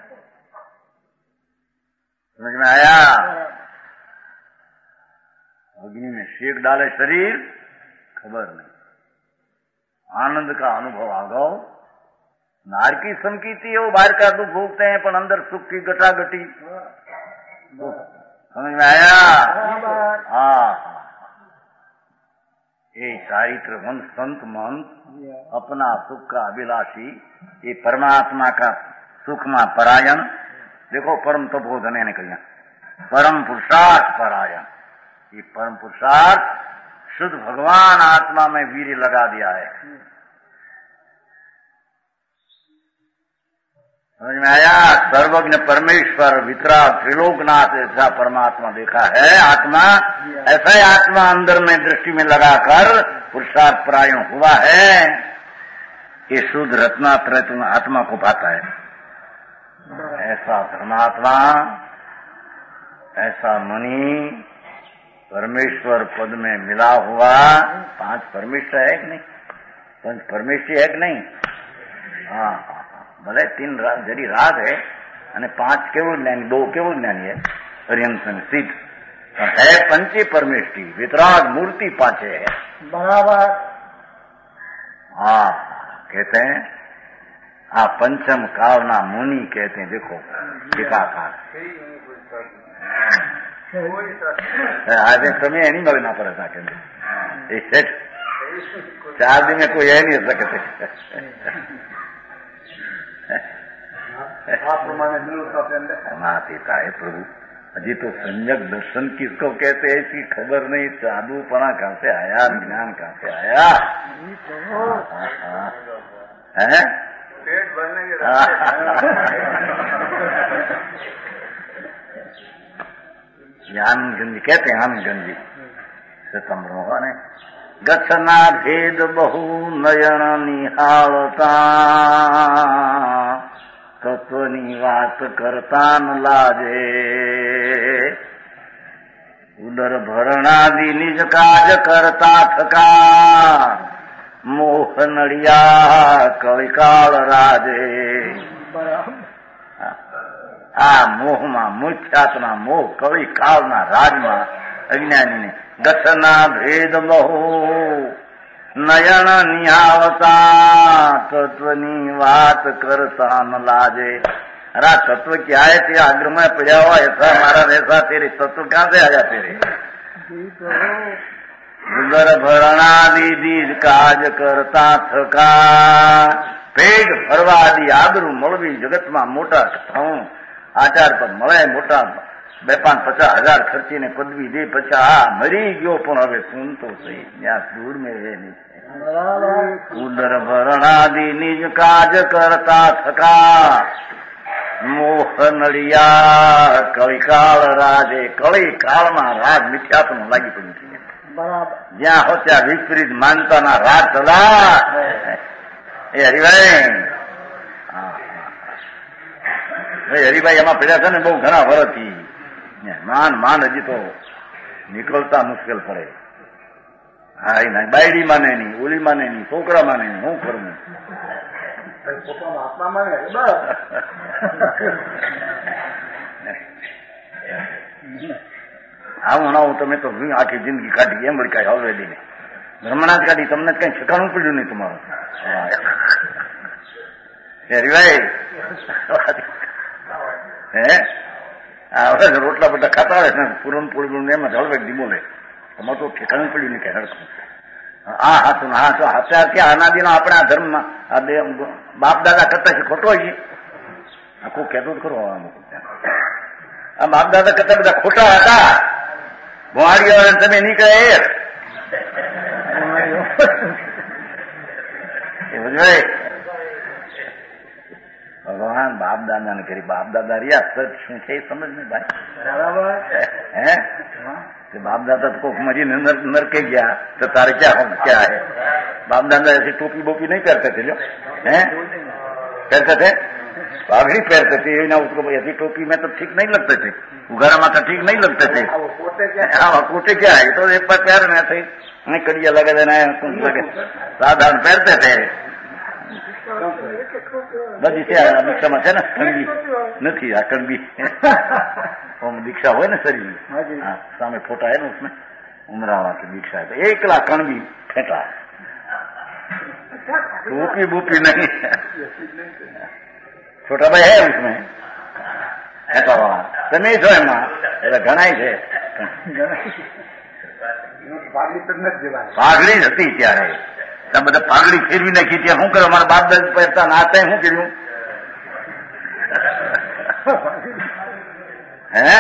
Speaker 2: समझ में आया? अग्नि में शेक डाले शरीर, खबर नहीं, आनंद का अनुभव आ गो। नार की संकीति है, वो बाहर का दुख भोगते हैं, पर अंदर सुख की गटागटी। समझ में आया? हाँ, ये चारित्र वंश संत महंत अपना सुख का अभिलाषी, ये परमात्मा का सुख में परायण। देखो परम तपोधन है निकलिया, परम पुरुषार्थ परायण। ये परम पुरुषार्थ शुद्ध भगवान आत्मा में वीर लगा दिया है। समझ में आया? सर्वज्ञ परमेश्वर वितराग त्रिलोकनाथ ऐसा परमात्मा देखा है आत्मा, ऐसा ही आत्मा अंदर में दृष्टि में लगाकर पुरुषार्थ परायण हुआ है। ये शुद्ध रत्नात्रय तुम आत्मा को पाता है। ऐसा धर्मात्मा, ऐसा मणि परमेश्वर पद में मिला हुआ। पांच परमेश्वर है कि नहीं? पंच परमेश्वर है कि नहीं? हाँ हाँ, भले तीन राग जरी राग है અને પાંચ કેવું જ્ઞાની, દો કેવું જ્ઞાની है पर्यंतन सिद्ध है। पंचे परमेष्टि वितराग मूर्ति पांचे है।
Speaker 3: बराबर।
Speaker 2: हाँ, कहते हैं हाँ, पंचम कालना मुनि कहते हैं। देखो टीकाकार आज समय नहीं मरना पड़ा था कहते चार दिन में कोई है नहीं सकते। माता है प्रभु, अजी तो सम्यक दर्शन किसको कहते हैं इसकी खबर नहीं। साधुपना कहाँ से आया, ज्ञान कहाँ से आया? है पेट भरने के ज्ञान गंजी कहते हैं, हम गंजी सितंबर ने गच्छना भेद बहु नयन निहालता तत्वनी वात करता न लाजे उदर भरणादि निज काज करता थका मोह नड़िया कविकाल राजे। आ मोह में मुख्यात्मा मोह कवि काल ना राज में અજ્ઞાની ને દસના ભેદ બહુ નયન નિહાવતા તત્વની વાત કરતા ન લાજે. अरे तत्व क्या है तेरे आग्रह में पड़ा हुआ ऐसा हमारा वैसा तेरे तत्व कहाँ से आया तेरे. ઉદર ભરણાદી દીજ કાજ કરતા થકા. પેટ ભરવાદી આબરૂ મળવી જગતમાં મોટા થવું આચાર પર મળે મોટા બે પાંચ પચાસ હજાર ખર્ચીને પદવી દે પછી આ મરી ગયો પણ હવે સુન તો સહી ત્યાં દૂર મેં રહે નહીં. ઉદર ભરણાદી નિજ કાજ કરતા થકા. મોહ નડિયા કળીકાળ રાજે. કળી કાળમાં રાજ મિથ્યાપનું લાગી પડ્યું છે. જ્યાં હો ત્યાં વિપરીત માનતાના રાજ સદા. એ હરિભાઈ હરિભાઈ એમાં પડ્યા છે ને બહુ ઘણા વર્ષથી. માન માન હજી તો નીકળતા મુશ્કેલ પડે. હા ના બાયડી માને નહીં, ઓલી માને નહીં, છોકરા માને નહીં, શું કરવું.
Speaker 3: આત્મા માને
Speaker 2: આવું ના હું તમે તો આખી જિંદગી કાઢી એમ વળી કાંઈ હળવેદી ને ભ્રમણા જ કાઢી. તમને કઈ ઠેકાણું પડ્યું નહીં તમારું. હરિભાઈ હે હવે રોટલા બધા ખાતા આવે ને પૂરણપોળી એમ જ હળવે ધીમો લે. તમારે તો ઠેકાણું પડ્યું નહીં કઈ હડકું. હા હાથું હા તો અત્યારે ક્યાં અનાદિનો આપણા ધર્મમાં આ બે બાપ દાદા કરતા છે ખોટો છે. આખું કહેતો જ ખરો. આ બાપ દાદા કરતા બધા ખોટા હતા. ભોવાડીઓ તમે નીકળે ભગવાન બાપ દાદા ને કરી. બાપ દાદા રહ્યા સચ શું છે એ સમજ નહીં ભાઈ. હે बाप दादा को मरी नर के गया तो तारे क्या हो क्या है. बाप दादा ऐसी टोपी बोपी नहीं पहनते थे जो हैं पहनते थे पागड़ी पहनते थे ना उसको ऐसी टोपी में तो ठीक नहीं लगते थे. उगारा माथा ठीक नहीं लगते थे. हाँ कोटे क्या है तो एक बार पैर में थे नहीं कड़िया लगे देना लगे साधारण पहनते थे. बस इसे दीक्षाમાં છે ને કણબી નથી આ કણબી ઓમ દીક્ષા હોય ને શરીર હા સામે ફોટા है ना उसमें उमरावा की दीक्षा है तो एकला कणबी फेंटा टोपी बूपी नहीं छोटा भाई है उसमें फेंटा वाला તમે છો એમાં એટલે ઘણાય છે. પાઘડી હતી ત્યારે તમે બધા પાઘડી ફેરવી નાખી ત્યાં શું કરો. મારા બાપ દાદા પહેરતા નાતા શું કર્યું है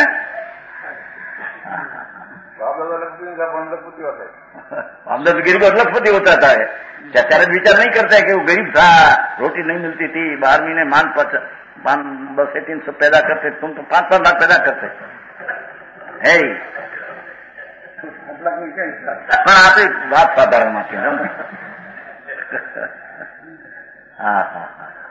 Speaker 2: हमने तो गरीब लखपति होता था. त्यारे विचार नहीं करता है कि वो गरीब था, रोटी नहीं मिलती थी, बारह महीने मान पान बस से तीन सौ पैदा करते, तुम तो पांच पांच लाख पैदा करते है. પણ આ તો વાત સાધારણમાંથી હા હા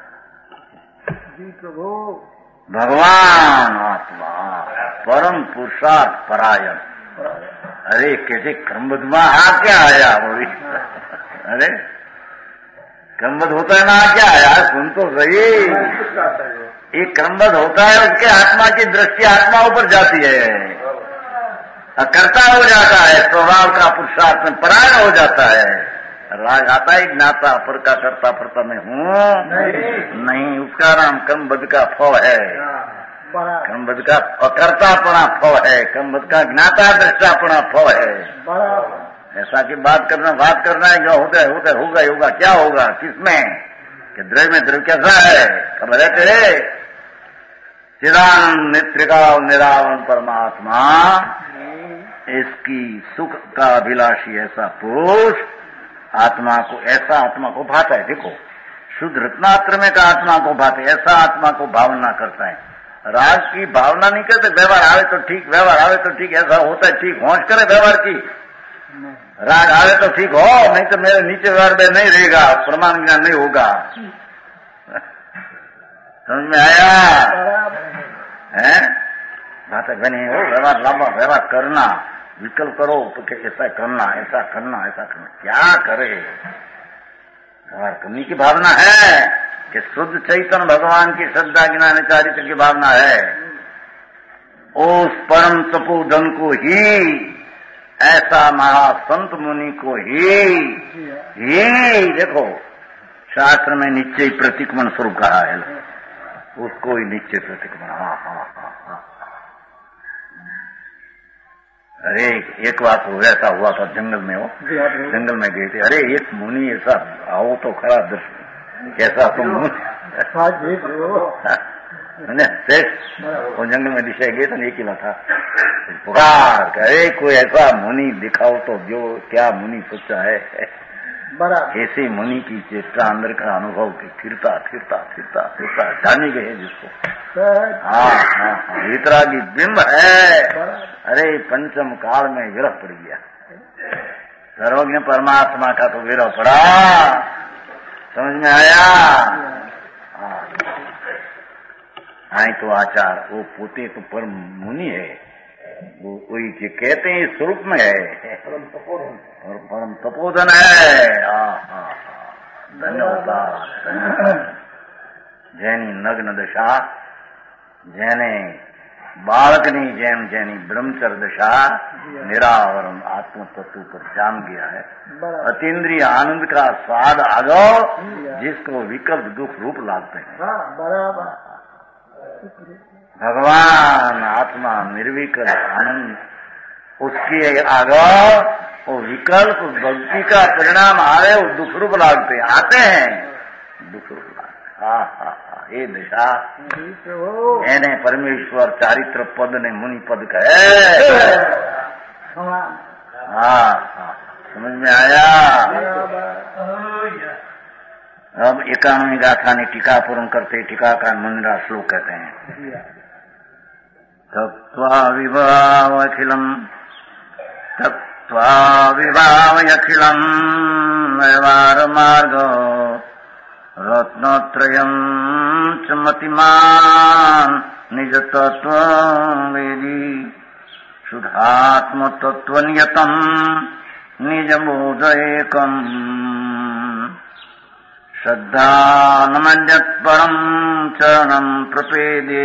Speaker 3: પ્રભુ
Speaker 2: ભગવાન આત્મા પરમ પુરુષાર્થ પરાયણ. अरे कैसे क्रमबद्ध आ क्या आया बोली. अरे क्रमबद्ध होता है ना क्या आया सुन तो सही. एक क्रमबद्ध होता है उसके आत्मा की दृष्टि आत्मा ऊपर जाती है, करता हो जाता है, स्वभाव का पुरुषार्थ में परायण हो जाता है. राग आता है ज्ञाता पर का करता फरता मैं हूँ नहीं, नहीं उसका नाम क्रमबद्ध का फल है. क्रमबद्ध का अकर्तापना फल है, क्रमबद्ध का ज्ञाता दृष्टापना फल है. ऐसा की बात करना बात करना है जो होता है होता है होगा होगा क्या होगा किसमें कि द्रव्य में द्रव्य कैसा है खबर है तेरे. चिदानंद नित्रिका निरावरण परमात्मा इसकी सुख का अभिलाषी ऐसा पुरुष आत्मा को ऐसा आत्मा को भाता है. देखो शुद्ध रत्नात्र में का आत्मा को भाते ऐसा आत्मा को भावना करता है. राज की भावना नहीं करते. व्यवहार आवे तो ठीक, व्यवहार आवे तो ठीक, ऐसा होता है ठीक होश करे व्यवहार की. राग आवे तो ठीक हो, नहीं तो मेरे नीचे व्यवहार में नहीं रहेगा, प्रमाण ज्ञान नहीं होगा. समझ में आया है. भाषा बने हो व्यवहार लाभ व्यवहार करना विकल्प करो तो ऐसा करना ऐसा करना ऐसा करना क्या करे. व्यवहार करने की भावना है कि शुद्ध चैतन्य भगवान की श्रद्धा ज्ञान चारित्र की भावना है. उस परम तपोधन को ही ऐसा महासंत मुनि को ही ही देखो शास्त्र में निश्चय प्रतिक्रमण स्वरूप कहा है, उसको ही निश्चय प्रतिक्रमण। हाँ हाँ हाँ हाँ। अरे एक बात हो ऐसा हुआ था जंगल में, हो जंगल में गए थे। अरे एक मुनि ऐसा आओ तो खरा दर्शन कैसा तुम मुनि वो जंगल में दिशा गए तो एक ही था पुकार, अरे कोई ऐसा मुनि दिखाओ तो जो क्या मुनि सोचा है। ऐसे मुनि की चेष्टा अंदर का अनुभव की फिरता फिरता फिरता फिरता जानी गए जिसको। हाँ हाँ वितरागी बिंब है। अरे पंचम काल में विरह पड़ गया, सर्वज्ञ परमात्मा का तो विरह पड़ा, समझ में आया। हाँ तो आचार वो पोते तो परम मुनि है, वो वही के कहते हैं स्वरूप में है और परम तपोधन है। धन्यवाद। जैनी नग्न दशा जैने बालकनी जैन जैनी ब्रह्मचर दशा निरावरण आत्म तत्व पर जाम गया है। अतीन्द्रिय आनंद का स्वाद आगो जिसको विकल्प दुख रूप लागते हैं।
Speaker 3: बराबर
Speaker 2: भगवान आत्मा निर्विकल्प आनंद उसकी आगो वो विकल्प भक्ति का परिणाम आवे वो दुख रूप लागते आते हैं, दुख रूप लागते। हाँ हाँ हाँ ये दशा एने परमेश्वर चारित्र पद ने मुनि पद कहे। हाँ हाँ समझ में आया। अब एकानवी गाथा ने टीका पूर्ण करते टीका का मुनिरा श्लोक कहते हैं तत्वा विभावखिलम तत्वा विभावखिलम व्यवहार मार्ग रत्नत्रयम् च मतिमान् निज तत्व वेदी शुद्धात्म तत्व नियतम् निज बोध एकम् श्रद्धानमन्यत् परम् चरणम् प्रपेदे।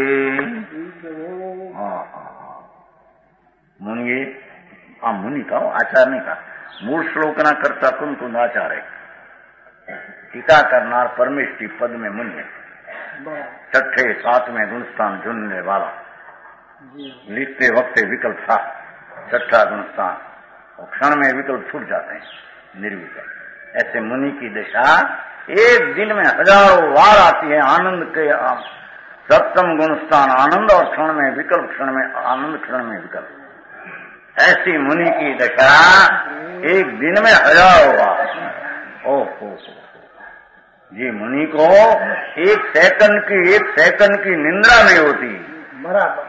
Speaker 2: मुनि आ मुनि का आचार नहीं का मूल श्लोक ना करता कुन कुन आचार है। टीका करनार परमेष्टि पद में मुनि है। छठे सातवें गुणस्थान जुनने वाला लिखते वक्त विकल्प था छठा गुणस्थान और क्षण में विकल्प छूट जाते हैं निर्विकल्प। ऐसे मुनि की दशा एक दिन में हजारों बार आती है। आनंद के सप्तम गुणस्थान आनंद और क्षण में विकल्प क्षण में आनंद क्षण में विकल्प। ऐसी मुनि की दशा एक दिन में हजारों बार। ओहो ये मुनि को एक सेकंड की एक सेकंड की निंद्रा नहीं होती।
Speaker 3: बराबर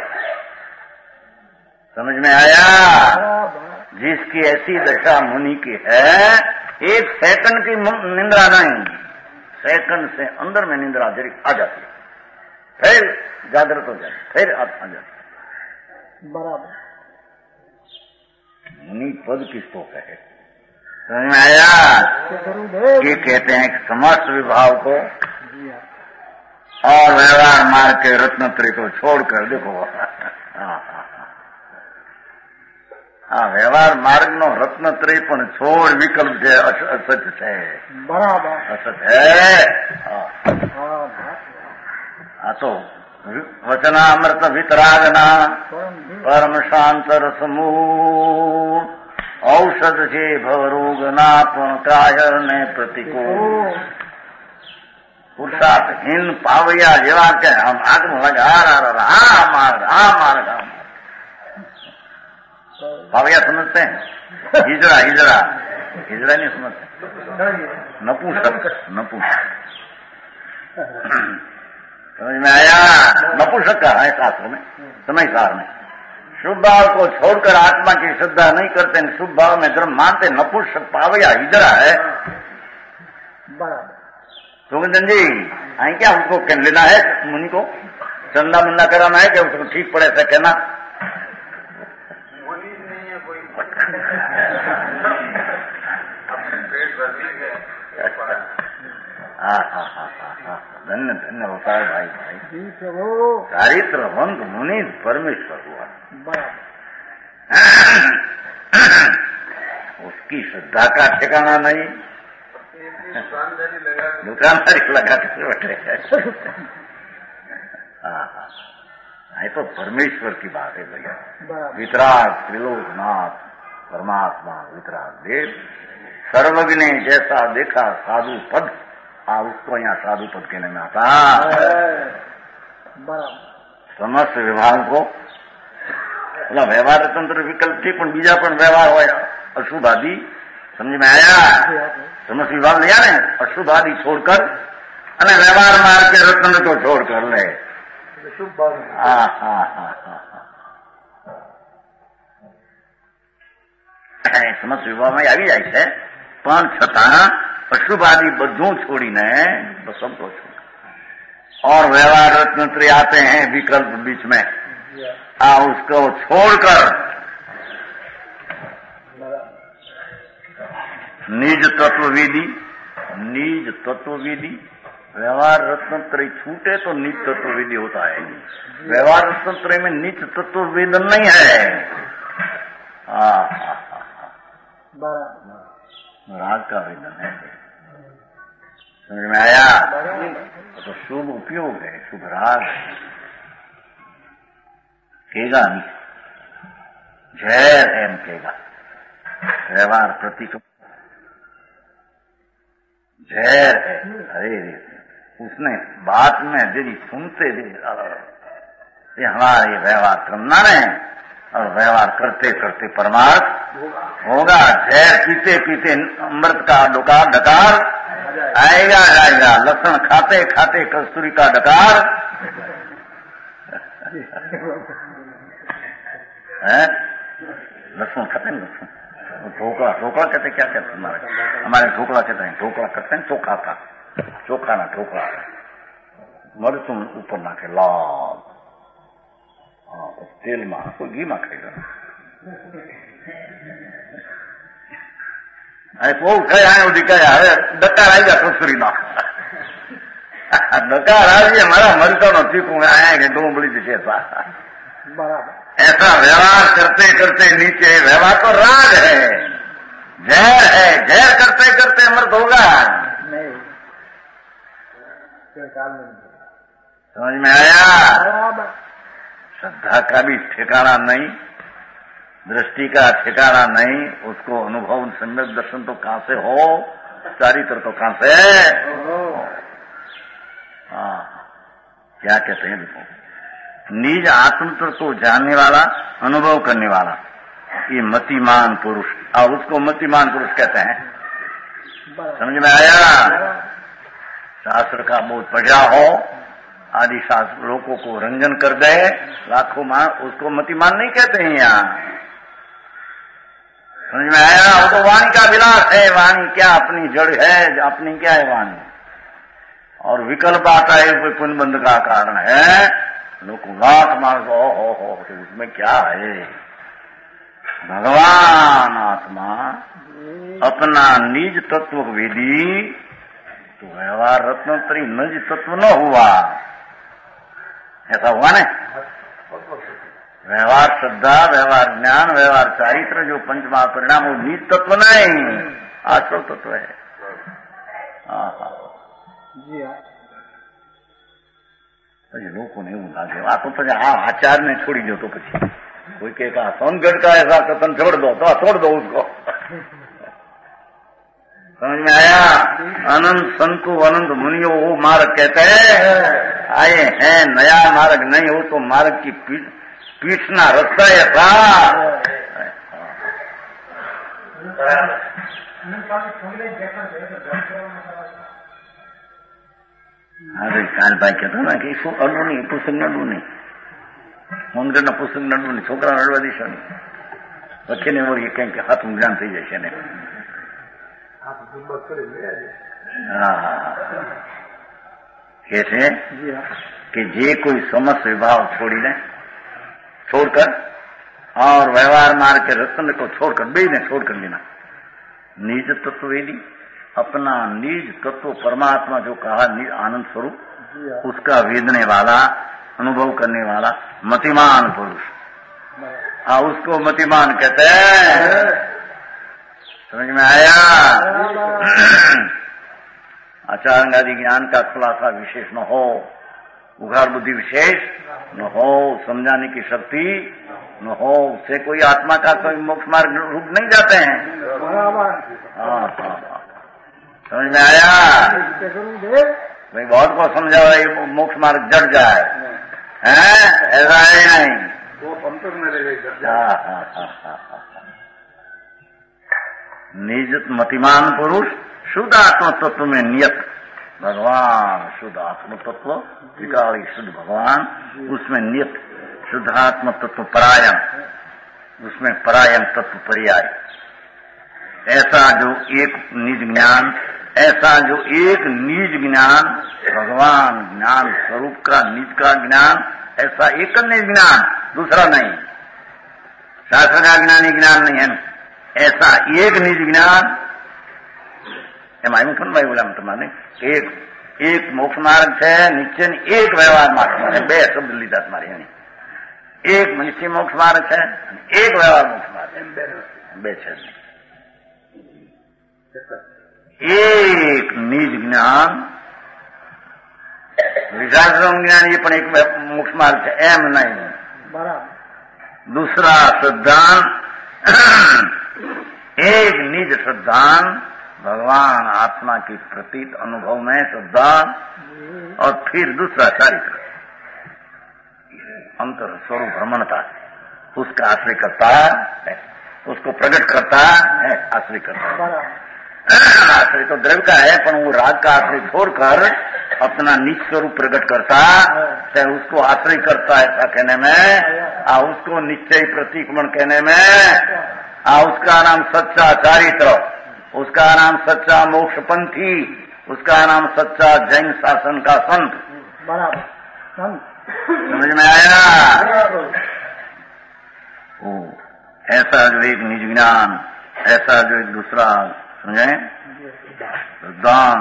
Speaker 2: समझ में आया। जिसकी ऐसी दशा मुनि की है एक सेकंड की निंद्रा नहीं, सेकंड से अंदर में निंद्रा जरी आ जाती है, फिर जागृत हो जाती, फिर आ जाती।
Speaker 3: बराबर
Speaker 2: मुनि पद किसको कहे समझ में आया। ये कहते हैं कि समस्त विभाव को और व्यवहार मार्ग के रत्नत्रय को छोड़कर देखो। हाँ व्यवहार मार्ग नो रत्नत्रय पण छोड़ विकल्प છે असत છે।
Speaker 3: बराबर
Speaker 2: असत है। हाँ तो वचनामृत वितरागना परम शांत रसमूल औषध છે ભવરોગ ના પણ કાયર ને प्रतिकूल। पुरुषार्थहीन पावैया जेवा के हम आग में लगा आ मार्ग आ मार्ग पावैया समझते हैं। हिजड़ा हिजड़ा हिजड़ा नहीं समझते। नपुंसक नपुंसक समझ में आया। नपुंसक का है शास्त्र में समय सार में शुभ भाव को छोड़कर आत्मा की श्रद्धा नहीं करते, शुभ भाव में धर्म मानते। नपुंसक पावैया हिजड़ा है। सुगंधन जी आई क्या उसको कह लेना है मुनि को चंदा मंदा कराना है क्या उसको ठीक पड़े ऐसा कहना। हाँ हाँ हाँ हाँ धन्य धन्य होता है भाई भाई। चारित्रवंत मुनि परमेश्वर हुआ। उसकी श्रद्धा का ठिकाना नहीं, दुकानदारी लगा के बैठे। हाँ, तो परमेश्वर की बात है भैया। वितराग त्रिलोकनाथ परमात्मा वितराग देव सर्वज्ञ ने जैसा देखा साधु पद, हाँ उसको यहाँ साधु पद कहने में आता। समस्त विभाग को मतलब व्यवहार तंत्र विकल्प थी, पण बीजा पण व्यवहार होया अशुभ आदि, समझ में आया? समस्त विभाग लिया ने अशुभ आदि छोड़कर અને व्यवहार मार्ग के रत्न को छोड़कर ले। हाँ हाँ हाँ हाँ समस्त विभाग में આવી જાય છે, પણ છતાં अशुभ आदि बद्धों छोड़ीने बस सबको छोड़ और व्यवहार रत्न आते हैं विकल्प बीच में, आ उसको छोड़कर निज तत्ववेदी, निज तत्ववेदी व्यवहार रत्नत्रय छूटे तो निज तत्ववेदी होता है। व्यवहार रत्नत्रय में निज तत्ववेदन नहीं है। हाँ हाँ हाँ राग का वेदन है, समझ में आया? तो शुभ उपयोग है, शुभ राग केगा नहीं, झेर है केगा व्यवहार प्रतीक झेर है। अरे उसने बात में यदि सुनते ये हमारे व्यवहार करना है और व्यवहार करते करते परमार्थ होगा। झेर पीते पीते अमृत का डकार डकार आएगा आएगा, लहसुन खाते खाते कस्तूरी का डकार है। लहसुन खाते हैं, लहसुन ढोकला ढोकला कहते क्या कहते हमारे हमारे ढोकला कहते हैं, ढोकला करते हैं चोखा का, चोखा ना ढोकला, मरचुं ऊपर नाखे लाल, हाँ तेल में कोई घी में खाएगा બહુ કઈ આ સુધી કઈ હવે ડકાર આવી ગયા કસ્તુરી નો ડકાર આવી મારા મરતો નો ચીકું આયા કે ડુંગળી છે ऐसा व्यवहार करते करते नीचे व्यवहार तो राग है, जहर है, जहर करते करते अमृत होगा। समझ में आया? श्रद्धा का भी ठिकाना नहीं, दृष्टि का ठिकाना नहीं, उसको अनुभव सम्यक दर्शन तो कहां से हो, चारित्र तो कहां से है। हाँ क्या कहते हैं देखो, निज आत्मतत्व को जानने वाला, अनुभव करने वाला, ये मतिमान पुरुष, और उसको मतिमान पुरुष कहते हैं। समझ में आया? शास्त्र का बहुत पढ़ा हो, आदि शास्त्र लोगों को रंजन कर दे लाखों मान, उसको मतिमान नहीं कहते हैं यहाँ। समझ में आया? वो तो वाणी का विलास है, वाणी क्या अपनी जड़ है, अपनी क्या है वाणी, और विकल्प आता है कोई पुण्यबंध का कारण है। लोग लाख मार्ग हो हो हो तो उसमें क्या है? भगवान आत्मा अपना निज तत्व विधि, तो व्यवहार रत्नोत्तरी निज तत्व न हुआ, ऐसा हुआ ना? व्यवहार श्रद्धा, व्यवहार ज्ञान, व्यवहार चारित्र जो पंच महापरिणाम वो निज तत्व नहीं, आश्रव तत्व है। जी हाँ, लोगों ने એવું લાગે આ તો પછી આ આચાર ने छोड़ी दो तो પછી कोई कहेगा सोनगढ़ का ऐसा कथन छोड़ दो तो छोड़ दो उसको। समझ में आया? अनंत संतों अनंत मुनियों वो मार्ग कहते हैं आए हैं, नया मार्ग नहीं हो तो मार्ग की पीछना रास्ता ऐसा। अरे काल भाई कहता ना कि શું અડવું નહીં, પુસ્તક નડવું નહીં, મંગળના પુસ્તક નડવું નહીં, છોકરા નડવા દેશો નહીં, વચ્ચે ને વળી કંઈક હાથ ઊંઘાણ થઈ જશે ને। કે છે कि जे कोई समस्त विभाव छोड़ीने छोड़कर और व्यवहार मार्ग के रत्न को छोड़कर बेने छोड़कर लेना, निज तत्ववेदी अपना निज तत्व परमात्मा जो कहा निज आनंद स्वरूप, उसका वेदने वाला, अनुभव करने वाला मतिमान पुरुष हाँ, उसको मतिमान कहते हैं। समझ में आया? आचार्य आदि ज्ञान का खुलासा विशेष न हो, उघाड़ बुद्धि विशेष न हो, समझाने की शक्ति न हो, उससे कोई आत्मा का कोई मोक्ष मार्ग रुक नहीं जाते हैं। हाँ हाँ हाँ, समझ में आया? भाई बहुत को समझा भाई मोक्ष मार्ग जड़ जाए, हैं? ऐसा है नहीं।
Speaker 3: वो अंतर में रहेगा।
Speaker 2: हाँ हाँ हाँ हाँ हाँ। निज मतिमान पुरुष शुद्ध आत्म तत्व में नियत भगवान, शुद्ध आत्म तत्व विकाली शुद्ध भगवान, उसमें नियत शुद्ध आत्म तत्व परायण, उसमें परायण तत्व पर्याय। ऐसा जो एक निज ज्ञान, ऐसा जो एक निज ज्ञान, भगवान ज्ञान स्वरूप का निज का ज्ञान, ऐसा एक निज ज्ञान, दूसरा नहीं, शास्त्र का ज्ञान ही ज्ञान नहीं है। ऐसा एक निज ज्ञान એમાં એમ થોડું ભાઈ બોલા તમારે એક એક મોક્ષ માર્ગ છે, નિશ્ચય એક વ્યવહાર માર્ગ છે, બે શબ્દ લીધા તમારે એની એક નિશ્ચય મોક્ષ માર્ગ છે અને એક વ્યવહાર મોક્ષ માર્ગ બે છે। એક નિજ જ્ઞાન વિશાસ્ત્રનું જ્ઞાન એ પણ એક મોક્ષ માર્ગ છે એમ નહીં। दूसरा सिद्धांत एक निज सिद्धांत भगवान आत्मा की प्रतीत अनुभव में सिद्धांत, और फिर दूसरा चारित्र अंतर स्वरूप भ्रमणता, उसका आश्रय करता है, उसको प्रकट करता है, आश्रय करता है। आश्रय तो द्रव्य का है, पर वो राग का आश्रय छोड़कर अपना निज स्वरूप प्रकट करता है, उसको आश्रय करता है ऐसा कहने में, आ उसको निश्चय प्रतीकमण कहने में, आ उसका नाम सच्चा चारित्र, उसका नाम सच्चा मोक्ष पंथी, उसका नाम सच्चा जैन शासन का संत। समझ में आया? ओ, ऐसा जो एक निज ज्ञान, ऐसा जो एक दूसरा, समझे? दान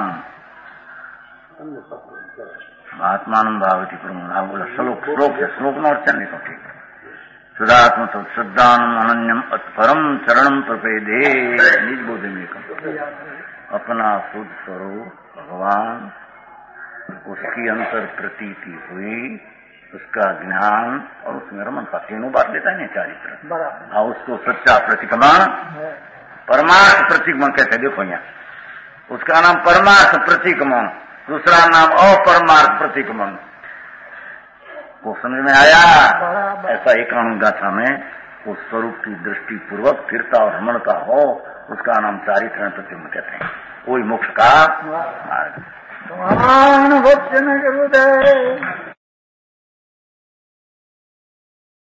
Speaker 2: आत्मानंद भावती प्रमुख बोला श्लोक श्लोक है, श्लोक में और चलने को ठीक। सुधात्म तो श्रद्धानम अनन्यम परम चरणम प्रपेदे निज बोधे में अपना शुद्ध स्वरूप भगवान, उसकी अंतर प्रतीति हुई, उसका ज्ञान और उसमें रमन का तीनों बात लेता है ना चारित्र, और उसको सच्चा प्रतिक्रमण परमार्थ प्रतिक्रमण कहते। देखो यहाँ उसका नाम परमार्थ प्रतिक्रमण, दूसरा नाम अपरमार्थ प्रतिक्रमण। वो समझ में आया? ऐसा एकांत गाथा में उस स्वरूप की दृष्टि पूर्वक स्थिरता और रमणता हो, उसका नाम चारित्र प्रतिक्रमण कहते हैं। वही मोक्ष का मार्ग।